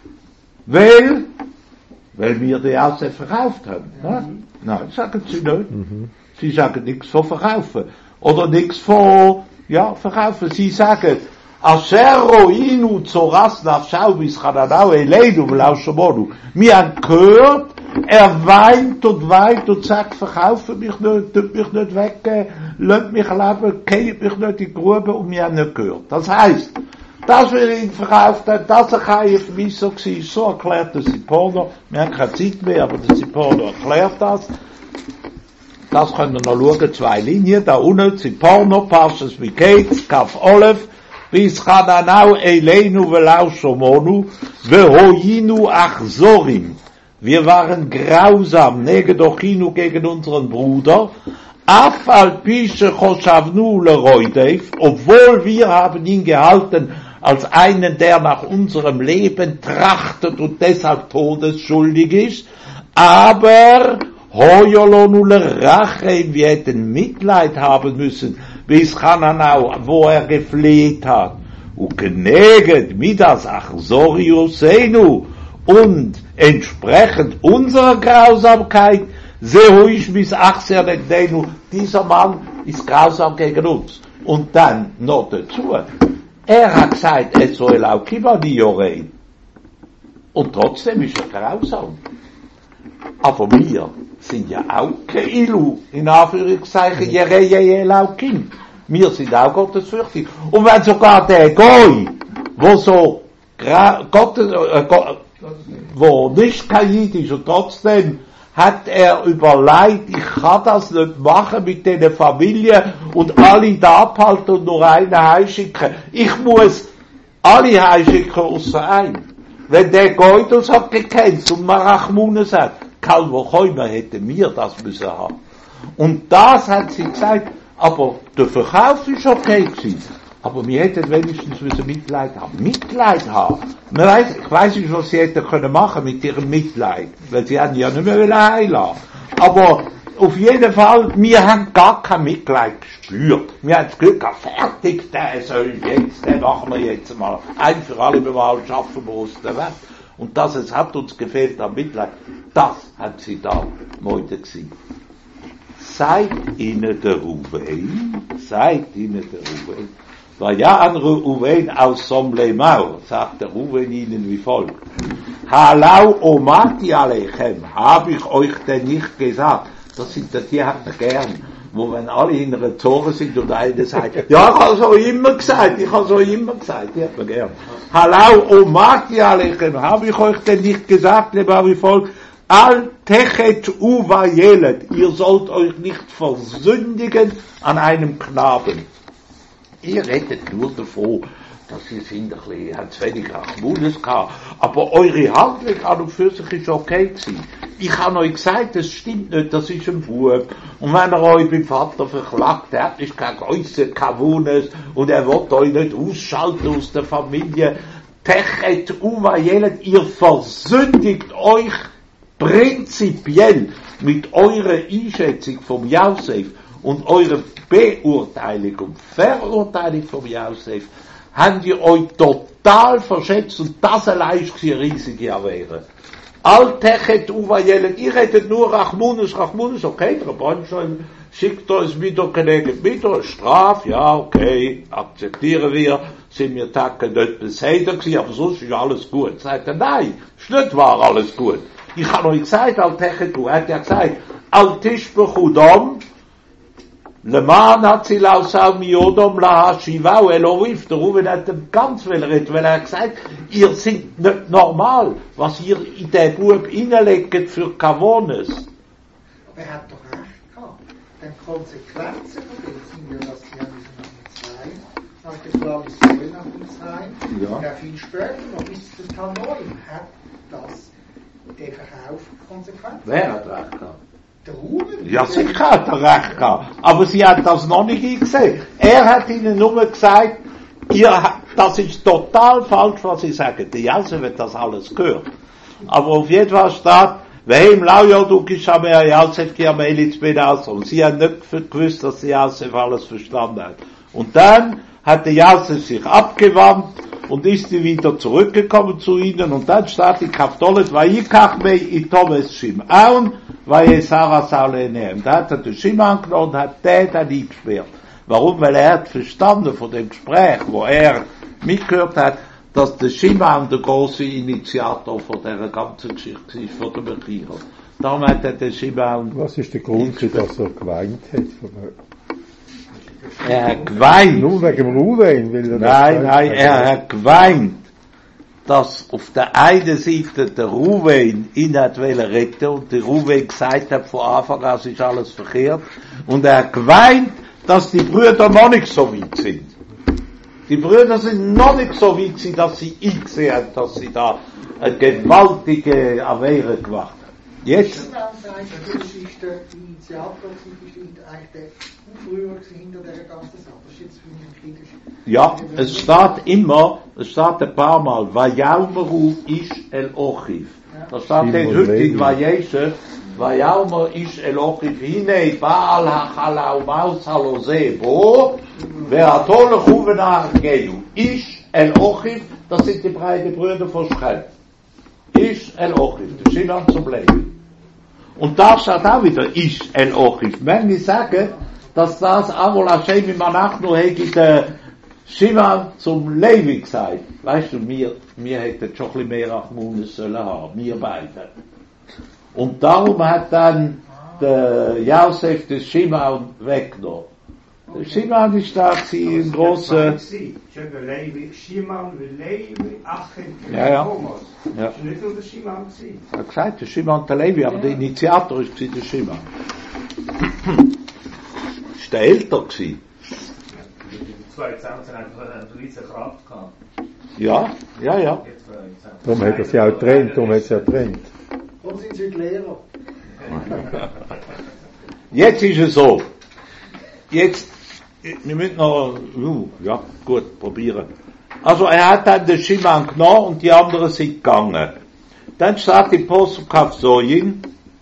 wir den Josef verkauft haben. Mhm. Nein, sagen sie nicht. Mhm. Sie sagen nichts von verkaufen. Oder nichts von, verkaufen. Sie sagen, Ashero inu zoras nafshau bis chananau eleinu v'lau shomonu. Wir haben gehört, er weint und sagt, verkaufe mich nicht, tut mich nicht weggehen, lasst mich leben, geht mich nicht in die Grube und wir haben nicht gehört. Das heisst, dass wir ihn verkauft haben, dass er kein Vermisser war, so erklärt der Siporno. Wir haben keine Zeit mehr, aber der Siporno erklärt das. Das könnt ihr noch schauen, 2 Linien, da unten, Siporno, Parshas Miketz, Kaf Olef, bis Chananau Eleinu Velau Shomonu, Vehoyinu Achzorim. Wir waren grausam, Negedochinu gegen unseren Bruder, Afal Pische Choshavnu Leroidev, obwohl wir haben ihn gehalten als einen, der nach unserem Leben trachtet und deshalb todesschuldig ist, aber Hoyolonu Lerachim, wir hätten Mitleid haben müssen, bis Chananau, wo er gefleht hat, und geneget Midas Achsoriusenu, und entsprechend unserer Grausamkeit, Sehuish bis Achser Negdenu, dieser Mann ist grausam gegen uns. Und dann noch dazu, er hat gesagt, es soll auch Kibadi und trotzdem ist er grausam. Aber wir sind ja auch Keilu, in Anführungszeichen, Jereye Elaukim. Wir sind auch gottesfürchtig. Und wenn sogar der Goy, wo so wo nicht kein Jid ist und trotzdem hat er überlegt, ich kann das nicht machen mit diesen Familien und alle da abhalten und nur einen heimschicken. Ich muss alle heimschicken außer einen. Wenn der Goy das hat gekannt und Marachmunes hat, Kalvochoimer hätten wir das müssen haben. Und das hat sie gesagt, aber der Verkauf ist okay gewesen. Aber wir hätten wenigstens müssen Mitleid haben. Mitleid haben. Ich weiss nicht, was sie hätten können machen mit ihrem Mitleid. Weil sie hätten ja nicht mehr heilen. Aber auf jeden Fall, wir haben gar kein Mitleid gespürt. Wir haben das Glück gehabt, fertig, den machen wir jetzt mal. Ein für alle Mal schaffen wir aus der Welt. Und das, es hat uns gefehlt an Mitleid. Das hat sie da heute gesehen. Seid ihnen der Ruven, war ja an Ruven aus Somlemau, sagt der Ruven ihnen wie folgt. Halau omati alechem, hab ich euch denn nicht gesagt? Das sind die hat man gern, wo wenn alle in einer Zore sind und einer sagt, ja, ich habe so immer gesagt, die hat man gern. Halau omati alechem, hab ich euch denn nicht gesagt, lieber wie folgt? Al techet uvayelet, ihr sollt euch nicht versündigen an einem Knaben. Ihr redet nur davon, dass ihr sind ein bisschen, habt wenig Achmunes gehabt, aber eure Handlung an und für sich ist okay gewesen. Ich habe euch gesagt, das stimmt nicht, das ist ein Bub. Und wenn er euch beim Vater verklagt hat, ist kein Größe, kein Wunes, und er will euch nicht ausschalten aus der Familie. Techet uvayelet, ihr versündigt euch prinzipiell mit eurer Einschätzung vom Josef und eurer Beurteilung und Verurteilung vom Josef, habt ihr euch total verschätzt und das allein ist eine riesige Avere. Al-Techet Uvayelet, ihr hättet nur Rachmunus, okay, der Rabbanschon schickt uns wieder gelegen, wieder Straf, ja, okay, akzeptieren wir, sind wir Tage nicht beseder gewesen, aber sonst ist alles gut. Sagt er, nein, ist nicht wahr, alles gut. Ich habe euch gesagt, Al-Techet, er hat ja gesagt, Al-Tishbechudom, Le Man hat sie lausau miodom la Shivau Elorif. Der Ruven hat ihm ganz viel reden, weil er hat gesagt, ihr seid nicht normal, was ihr in den Bub reinlegt für Kavones. Aber er hat doch recht gehabt. Denn Konsequenzen von dem sind ja, dass die nach der Flavis Säule nach uns rein. Ja. Und viel später, noch bis zu Tanoi, hat das der Verkauf Konsequenzen. Wer hat recht gehabt? Der Ruben? Ja, sicher hat er recht gehabt. Aber sie hat das noch nicht eingesehen. Er hat ihnen nur gesagt, das ist total falsch, was sie sagen. Die Jose wird das alles gehört. Aber auf jeden Fall steht, Vehem Laujoduk ist am Josef Kiamelitz Benaus. Und sie haben nicht gewusst, dass die Josef alles verstanden hat. Und dann hat der Josef sich abgewandt und ist wieder zurückgekommen zu ihnen. Und dann steht die Kaftolet, Vayikach mei itomes Shim'aun, Vayesara Saulenehem. Da hat er den Shim'aun genommen und hat den dann eingesperrt. Warum? Weil er hat verstanden von dem Gespräch, wo er mitgehört hat, dass der Shim'aun der große Initiator von dieser ganzen Geschichte ist, von der Mechira. Darum hat er den Shim'aun... Was ist der Grund, dass er geweint hat? Er hat geweint. Nur wegen dem Ruven, weil er Nein, er hat geweint, dass auf der einen Seite der Ruven ihn hat retten und der Ruven gesagt hat von Anfang an, es ist alles verkehrt. Und er hat geweint, dass die Brüder noch nicht so weit sind. Die Brüder sind noch nicht so weit, dass sie eingesehen haben, dass sie da eine gewaltige Avere gemacht haben. Jetzt? Die Geschichte, die Initiator ist eigentlich der Aufrührer hinter der ganzen Sache. Das ist jetzt für mich kritisch. Ja, es steht ein paar Mal, Vayaumeru ish el Ochiv. Da steht heute in Vayeshev, Vayaumer ish el Ochiv, hine Baal ha'chalau maus halose bo, ve'ato lechu v'na'argeu. Ish el Ochiv, das sind die beiden Brüder von Schem. Ish el Ochiv, der Shimon zum Leben. Und da steht auch wieder Ish el Ochiv. Wenn wir sagen, dass das Amol Hashem im Anachnu hätte der Shimon zum Levi gesagt. Weißt du, wir hätten schon ein bisschen mehr Achmunes sollen haben, wir beide. Und darum hat dann der Josef den Shimon weggenommen. Der Shimon ist da ein grosser... Ja. Ja. Nicht nur der Shimon gewesen. Er hat gesagt, der Shimon der Levi, aber der Initiator ist der Shimon. Ist der älter gewesen? Die zwei zusammen sind einfach eine riesige Kraft gehabt. Ja. Darum hat er sie auch getrennt, Warum sind sie Lehrer? Jetzt ist es so. Jetzt, wir müssen noch, ja, gut, probieren. Also er hat dann den Shimon genommen und die anderen sind gegangen. Dann steht die Posuk Kafsoyin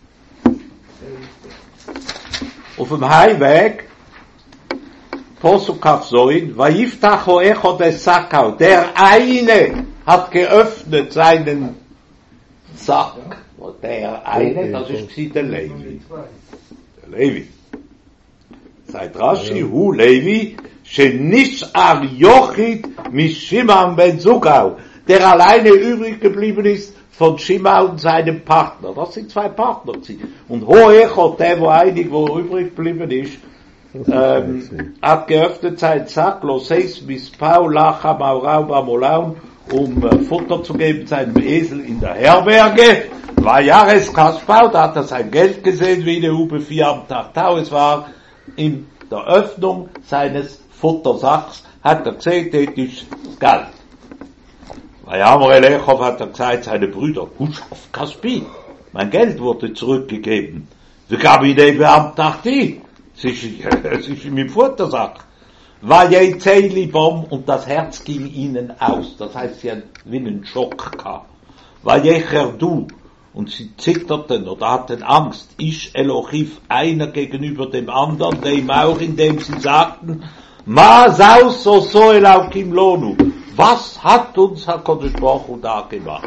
auf dem Heimweg, Posuk Kafsoyin, Vayiftacho Echo des Sakau, der eine hat geöffnet seinen Sack. Der eine, das ist der Levi. Der Levi. Seit Rashi, Hu Levi, Shenish'ar Yochid Mishimon ben Zugau, der alleine übrig geblieben ist von Shimon und seinem Partner. Das sind zwei Partner. Und Hoechot, der einig, wo übrig geblieben ist, hat geöffnet sein Sack, Loseis bis Paul Lacham Aurau Bamolaun, Futter zu geben seinem Esel in der Herberge. War Jahres Kaspau, da hat er sein Geld gesehen, wie eine Hupe 4 am Tag Tau. Es war in der Öffnung seines Futtersacks, hat er gesehen, das ist das Geld. Vayamar Elechov hat er gesagt, seine Brüder, Huschov Kaspi, mein Geld wurde zurückgegeben. Wir gaben ihn am Tag die. Es ist in meinem Futtersack. Vayezeilibom, und das Herz ging ihnen aus. Das heißt, sie hatten wie einen Schock gehabt. Vayecherdu, und sie zitterten oder hatten Angst. Ich Elochiv, einer gegenüber dem anderen, dem auch, indem sie sagten, Ma saus so elaukim lonu. Was hat uns HaKadosh Baruch Hu da gemacht?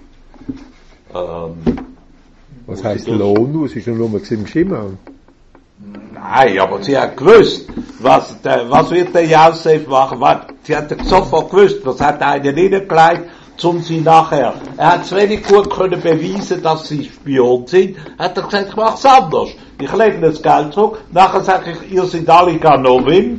Was heißt Lonu? Es ist nur mal im Shimon. Nein, aber sie hat gewusst, was wird der Yosef machen. Sie hat sofort gewusst, was hat einen hineingelegt, zum sie nachher. Er hat zu wenig gut können beweisen, dass sie Spion sind. Hat er gesagt, ich mach's anders. Ich lege das Geld zurück, nachher sage ich, ihr seid alle Ganovim,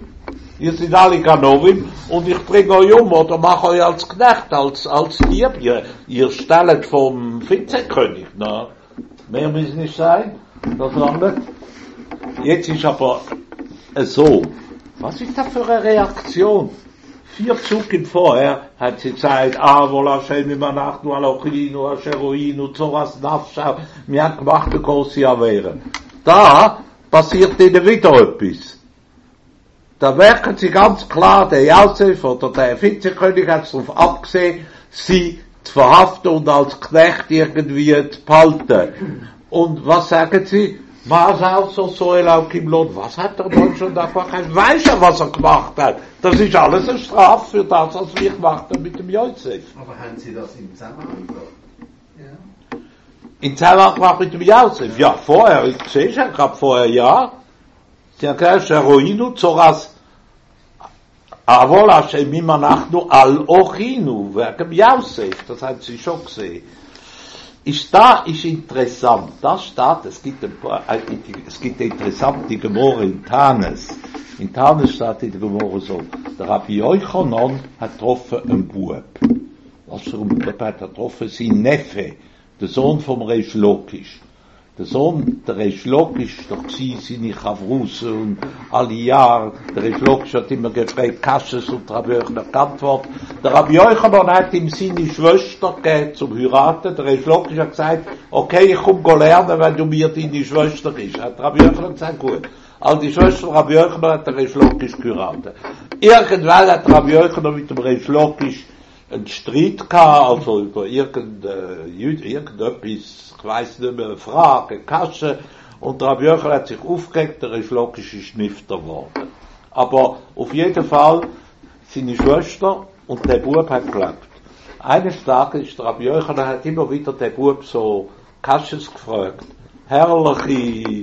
und ich bringe euch oder mache euch als Knecht, als Dieb. Ihr stellt vom Vizekönig, na. Mehr müssen nicht sein, das lange. Jetzt ist aber so. Was ist das für eine Reaktion? 4 Züge vorher hat sie gesagt, Avol Hashem imanachnu alochinu, Asheroinu, Zoras Nafshau, wir haben gemacht eine große Avere. Da passiert ihnen wieder etwas. Da merken sie ganz klar, der Josef oder der Vizekönig hat es darauf abgesehen, sie zu verhaften und als Knecht irgendwie zu behalten. Und was sagen sie? Was hat er dann schon da gemacht? Ich weiß ja, was er gemacht hat. Das ist alles eine Strafe für das, was wir gemacht haben mit dem Josef. Aber haben Sie das im Zusammenhang gemacht? Ja. In Zusammenhang gemacht mit dem Josef? Ja, vorher, ich sehe schon, gerade vorher, ja. Sie haben gesagt, Sheroinu, Zoras, Avol Hashem imanachnu al-Ochinu, wegen Josef. Das haben Sie schon gesehen. Ist interessant, das steht, es gibt eine interessante Gemore in Tanes. In Tanes steht in der Gemore so, der Rabbi Yochanan hat getroffen einen Bub. Was für ein Bub hat er getroffen? Sein Neffe, der Sohn vom Reish Lakish. Der Reish Lakish doch gewesen, seine Chavruse und alle Jahre, der Reish Lakish hat immer gefragt, Kasches und Rabbi Yochanan geantwortet. Der Rabbi Yochanan hat ihm seine Schwester gegeben zum Heiraten. Der Reish Lakish hat gesagt, okay, ich komme lernen, wenn du mir deine Schwester bist. Hat Rabbi Yochanan gesagt, gut. All die Schwester Rabbi Yochanan hat der Reish Lakish geheiratet. Irgendwann hat Rabbi Yochanan mit dem Reish Lakish einen Streit gehabt, also über irgendetwas, ich weiss nicht mehr, eine Frage, eine Kasche, und der Rabbi Yochanan hat sich aufgeregt, der Reish Lakish ist nifter geworden. Aber auf jeden Fall, seine Schwester und der Bub hat gelebt. Eines Tages ist der Rabbi Yochanan hat immer wieder den Bub so Kasches gefragt. Herrliche,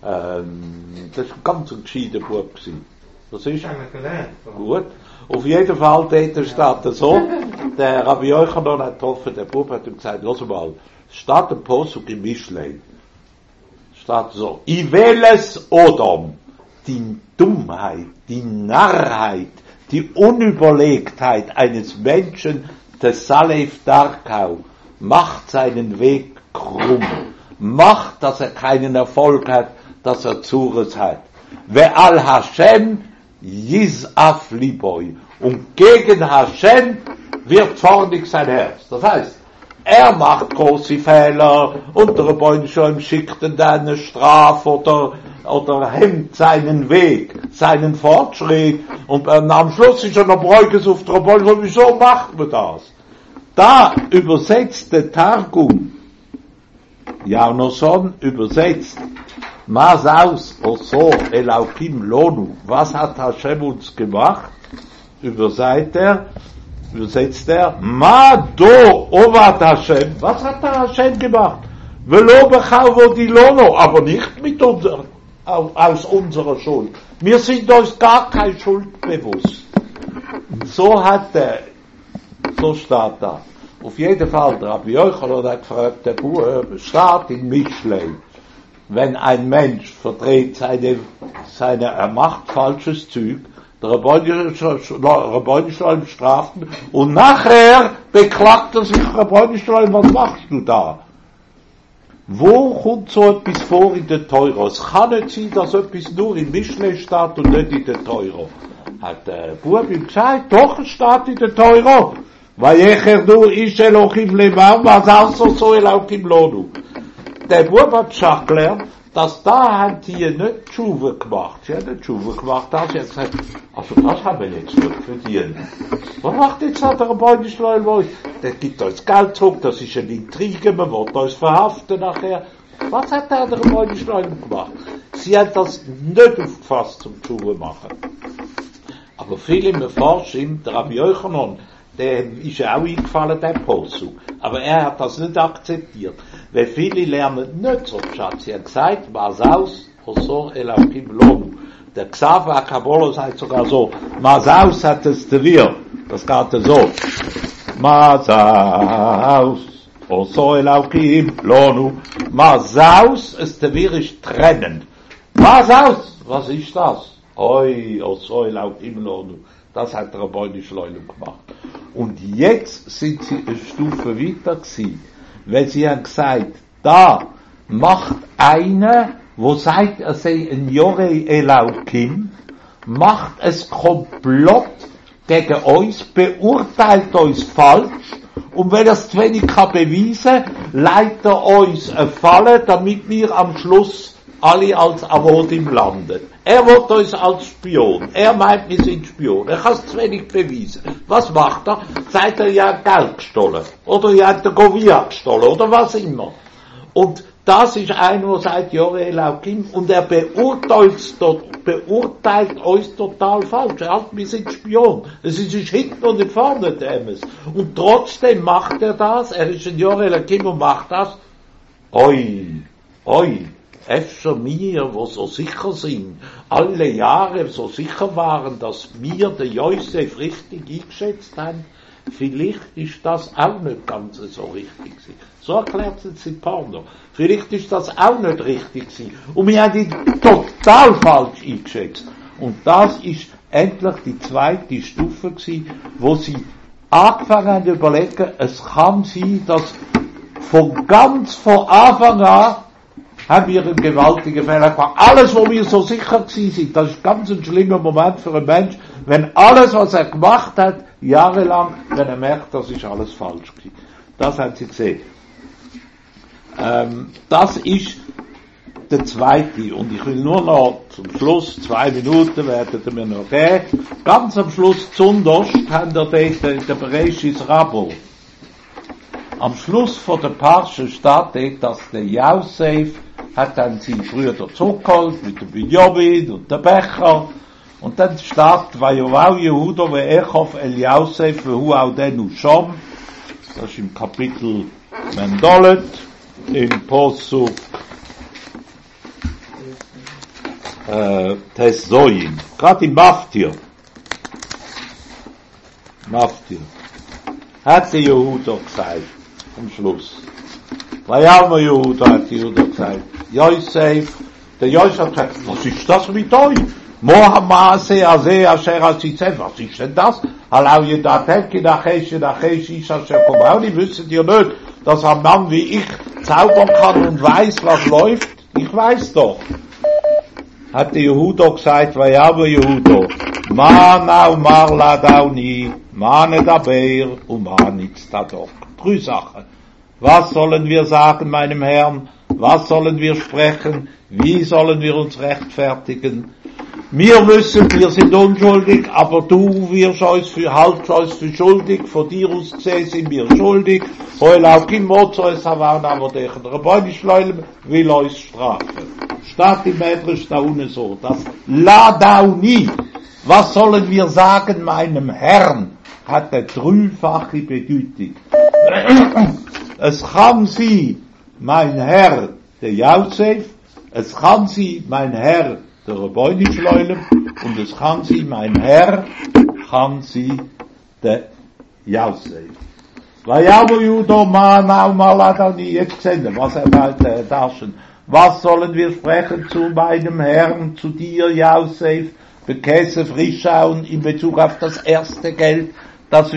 das ist ein ganz gescheiter Bub gewesen. Das ist gut. Auf jeden Fall, dort steht so, der Rabbi Yochanan hat getroffen, der Bub hat ihm gesagt, los mal, steht ein Posuk im Mischlein. Steht so, Iveles Odom, die Dummheit, die Narrheit, die Unüberlegtheit eines Menschen, der Salef Darkau, macht seinen Weg krumm, macht, dass er keinen Erfolg hat, dass er Zures hat. Ve'al Hashem Yizaf Liboy. Und gegen Hashem wird zornig sein Herz. Das heißt, Er macht große Fehler und der Rebbeinu Shalom schickt ihn dann eine Strafe oder hemmt seinen Weg, seinen Fortschritt und am Schluss ist er noch bräuches auf der Rebbeinu Shalom, wieso macht man das? Da übersetzt der Targum, Jarnoson übersetzt, Mas aus Oso Elaukim Lonu, was hat Hashem uns gemacht? Übersetzt er, Ma do Ovat Hashem, was hat der Hashem gemacht? Velo bechau vo di Lono, aber nicht mit aus unserer Schuld. Wir sind uns gar keine Schuld bewusst. So steht da. Auf jeden Fall, der Rabbi Yochanan hat gefragt, der Buch steht in Mishlei. Wenn ein Mensch verdreht er macht falsches Zeug, der Rebbeinu Shalom straft ihn, und nachher beklagt er sich, Rebbeinu Shalom, was machst du da? Wo kommt so etwas vor in der Teuro? Es kann nicht sein, dass etwas nur in Mishlei steht und nicht in der Teuro. Hat der Bub ihm gesagt, doch, es steht in der Teuro. Vayecher nur ish Elohim levar, was also so Elohim lonu. Der Bub hat schon gelernt, dass da haben die nicht Tshuva gemacht. Sie haben nicht Tshuva gemacht, da sie hat gesagt, also das haben wir jetzt nicht verdient. Was macht jetzt der Rebbeinu Shalom? Der gibt uns Geld zurück, das ist eine Intrige, man will uns verhaften nachher. Was hat der Rebbeinu Shalom gemacht? Sie haben das nicht aufgefasst zum Tshuva machen. Aber viele Mefarshim, der Rabbi Yochanan, der ist ja auch eingefallen, der Posuk. Aber er hat das nicht akzeptiert. Weil viele lernen nicht so Schatz. Sie haben gesagt, was aus, Osor Elohim Lonu. Der Xaver Kabbalah sagt sogar so, was aus hat es Tevir. Das geht so. Was aus, Osor Elohim Lonu. Was aus, es Tevir ist trennend. Was aus, was ist das? Oi, Osor Elohim Lonu. Das hat der Rebbeinu Shalom gemacht. Und jetzt sind sie eine Stufe weiter gewesen, weil sie haben gesagt, da macht einer, wo sagt, er sei ein Yorei Elohim, macht es Komplott gegen uns, beurteilt uns falsch, und wenn er es zu wenig kann beweisen, leitet er uns eine Falle, damit wir am Schluss alle als Avodim landen. Er will uns als Spion. Er meint, wir sind Spion. Er kann es zu wenig beweisen. Was macht er? Sagt er, ja, Geld gestohlen. Oder ja, der Govia gestohlen. Oder was immer. Und das ist einer, der sagt, Yorei Elohim, und er beurteilt uns total falsch. Er sagt, wir sind Spion. Es ist hinten und nicht vorne, Demes. Und trotzdem macht er das. Er ist ein Yorei Elohim und macht das. Oi. Efter mir, wo so sicher sind, alle Jahre so sicher waren, dass wir den Josef richtig eingeschätzt haben, vielleicht ist das auch nicht ganz so richtig gewesen. So erklärt es in Porno. Vielleicht ist das auch nicht richtig gewesen. Und wir haben ihn total falsch eingeschätzt. Und das ist endlich die zweite Stufe gewesen, wo sie angefangen haben zu überlegen, es kann sein, dass von Anfang an haben wir einen gewaltigen Fehler gemacht. Alles, wo wir so sicher gewesen sind, das ist ganz ein schlimmer Moment für einen Mensch, wenn alles, was er gemacht hat, jahrelang, wenn er merkt, das ist alles falsch gewesen. Das haben sie gesehen. Das ist der zweite. Und ich will nur noch zum Schluss, 2 Minuten werden wir noch geben. Ganz am Schluss, zunderst, haben wir dort in der Bereshis Rabo. Am Schluss von der Parsche steht, dass der Yosef hat dann seine Brüder zurückgeholt, mit dem Binyamin und dem Becher. Und dann steht, Vayovau Yehuda ve'echof el Yosef vehu audenu shom. Das ist im Kapitel Mendolet, im Posuk Teszoim. Gerade im Maftir. Hat der Yehuda gesagt, am Schluss. Vayavma Yehuda, hat Yehuda gesagt, Yosef, der Yosef hat gesagt, was ist das mit euch? Mohamase, Azeh, Asher, Azizef, was ist denn das? Halau Yedatek, Nachesh, Isha, Shekomauni, wisst ihr nicht, dass ein Mann wie ich zaubern kann und weiß, was läuft? Ich weiß doch. Hat der Yehuda gesagt, Vayavma Yehuda, Mana Umar Ladauni, Mane Daber und Manitz Tadok. 3 Sachen. Was sollen wir sagen meinem Herrn? Was sollen wir sprechen? Wie sollen wir uns rechtfertigen? Wir wissen, wir sind unschuldig, aber du haltst uns für schuldig, von dir aus gesehen sind wir schuldig. Heul auch im Mozo es havan avodech. Der Rebbeinu Shloilem will uns strafen. Statt im Medrash da unten so, das La Dauni. Was sollen wir sagen meinem Herrn? Hat eine dreifache Bedeutung. Es kann sein, mein Herr, der Yosef, es kann sein, mein Herr, der Rebbeinu Shloilem, und es kann sein, mein Herr, kann sein, der Yosef. Vayavu Judo Ma'anau Maladani, jetzt sehen wir, was weiter darschen. Was sollen wir sprechen zu meinem Herrn, zu dir, Yosef, Bekäse frischschauen in Bezug auf das erste Geld, das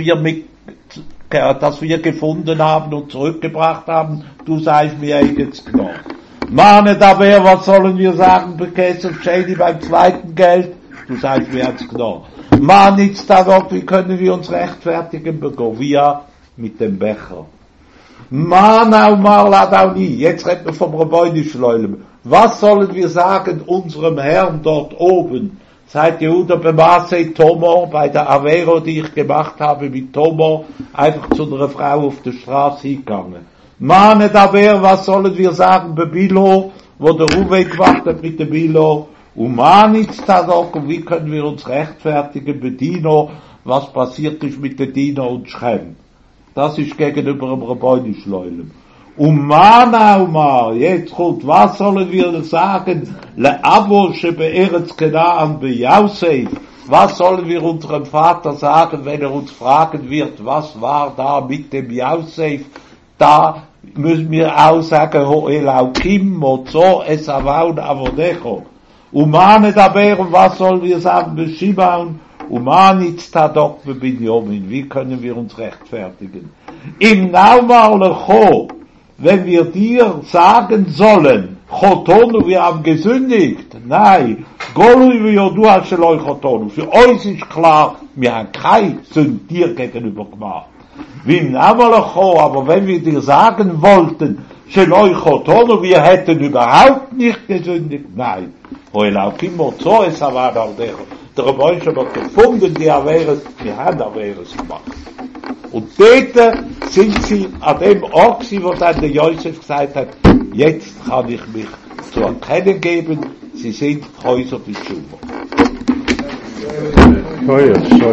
wir gefunden haben und zurückgebracht haben, du seist mir jetzt genommen. Mahne dabei, was sollen wir sagen, Bekäse Shady beim zweiten Geld, du seist mir jetzt genommen. Mahn nichts darauf, wie können wir uns rechtfertigen, Begovia mit dem Becher. Mahn au Marladauni, jetzt redet man vom Rebbeinu Shloilem. Was sollen wir sagen unserem Herrn dort oben? Seit Jehuda bemaße Tomo, bei der Avero, die ich gemacht habe mit Tomo, einfach zu einer Frau auf der Straße hingegangen. Mahne dabei, was sollen wir sagen, bei Bilo, wo der Ruwe gemacht hat mit dem Bilo, und Manitz da doch, und wie können wir uns rechtfertigen bei Dino, was passiert ist mit der Dino und Schem. Das ist gegenüber dem Rebbeinu Shloilem. Und Manaumar, jetzt kommt, was sollen wir sagen? Le Abo shebe Eretz Kenaan be Yosef. Was sollen wir unserem Vater sagen, wenn er uns fragen wird, was war da mit dem Yosef? Da müssen wir auch sagen, Ho Elaukim mozo es avaun avodecho. Umane dabei, und was sollen wir sagen, be Shimon? Umanitz tadok be Binyamin. Wie können wir uns rechtfertigen? Im Naumar lecho, wenn wir dir sagen sollen, Chotonu, wir haben gesündigt. Nein. Golui wie du hast Eloi Chotonu. Für uns ist klar, wir haben kein Sünd dir gegenüber gemacht. Wie im Namalacho, aber wenn wir dir sagen wollten, Eloi Chotonu, wir hätten überhaupt nicht gesündigt. Nein. Hoelaukim Mozo es aber auch der Rebbeinu hat gefunden, die Averes, wir haben Averes gemacht. Und dort sind sie an dem Ort, wo dann der Josef gesagt hat, jetzt kann ich mich zu erkennen geben, sie sind Häuser des Schuber.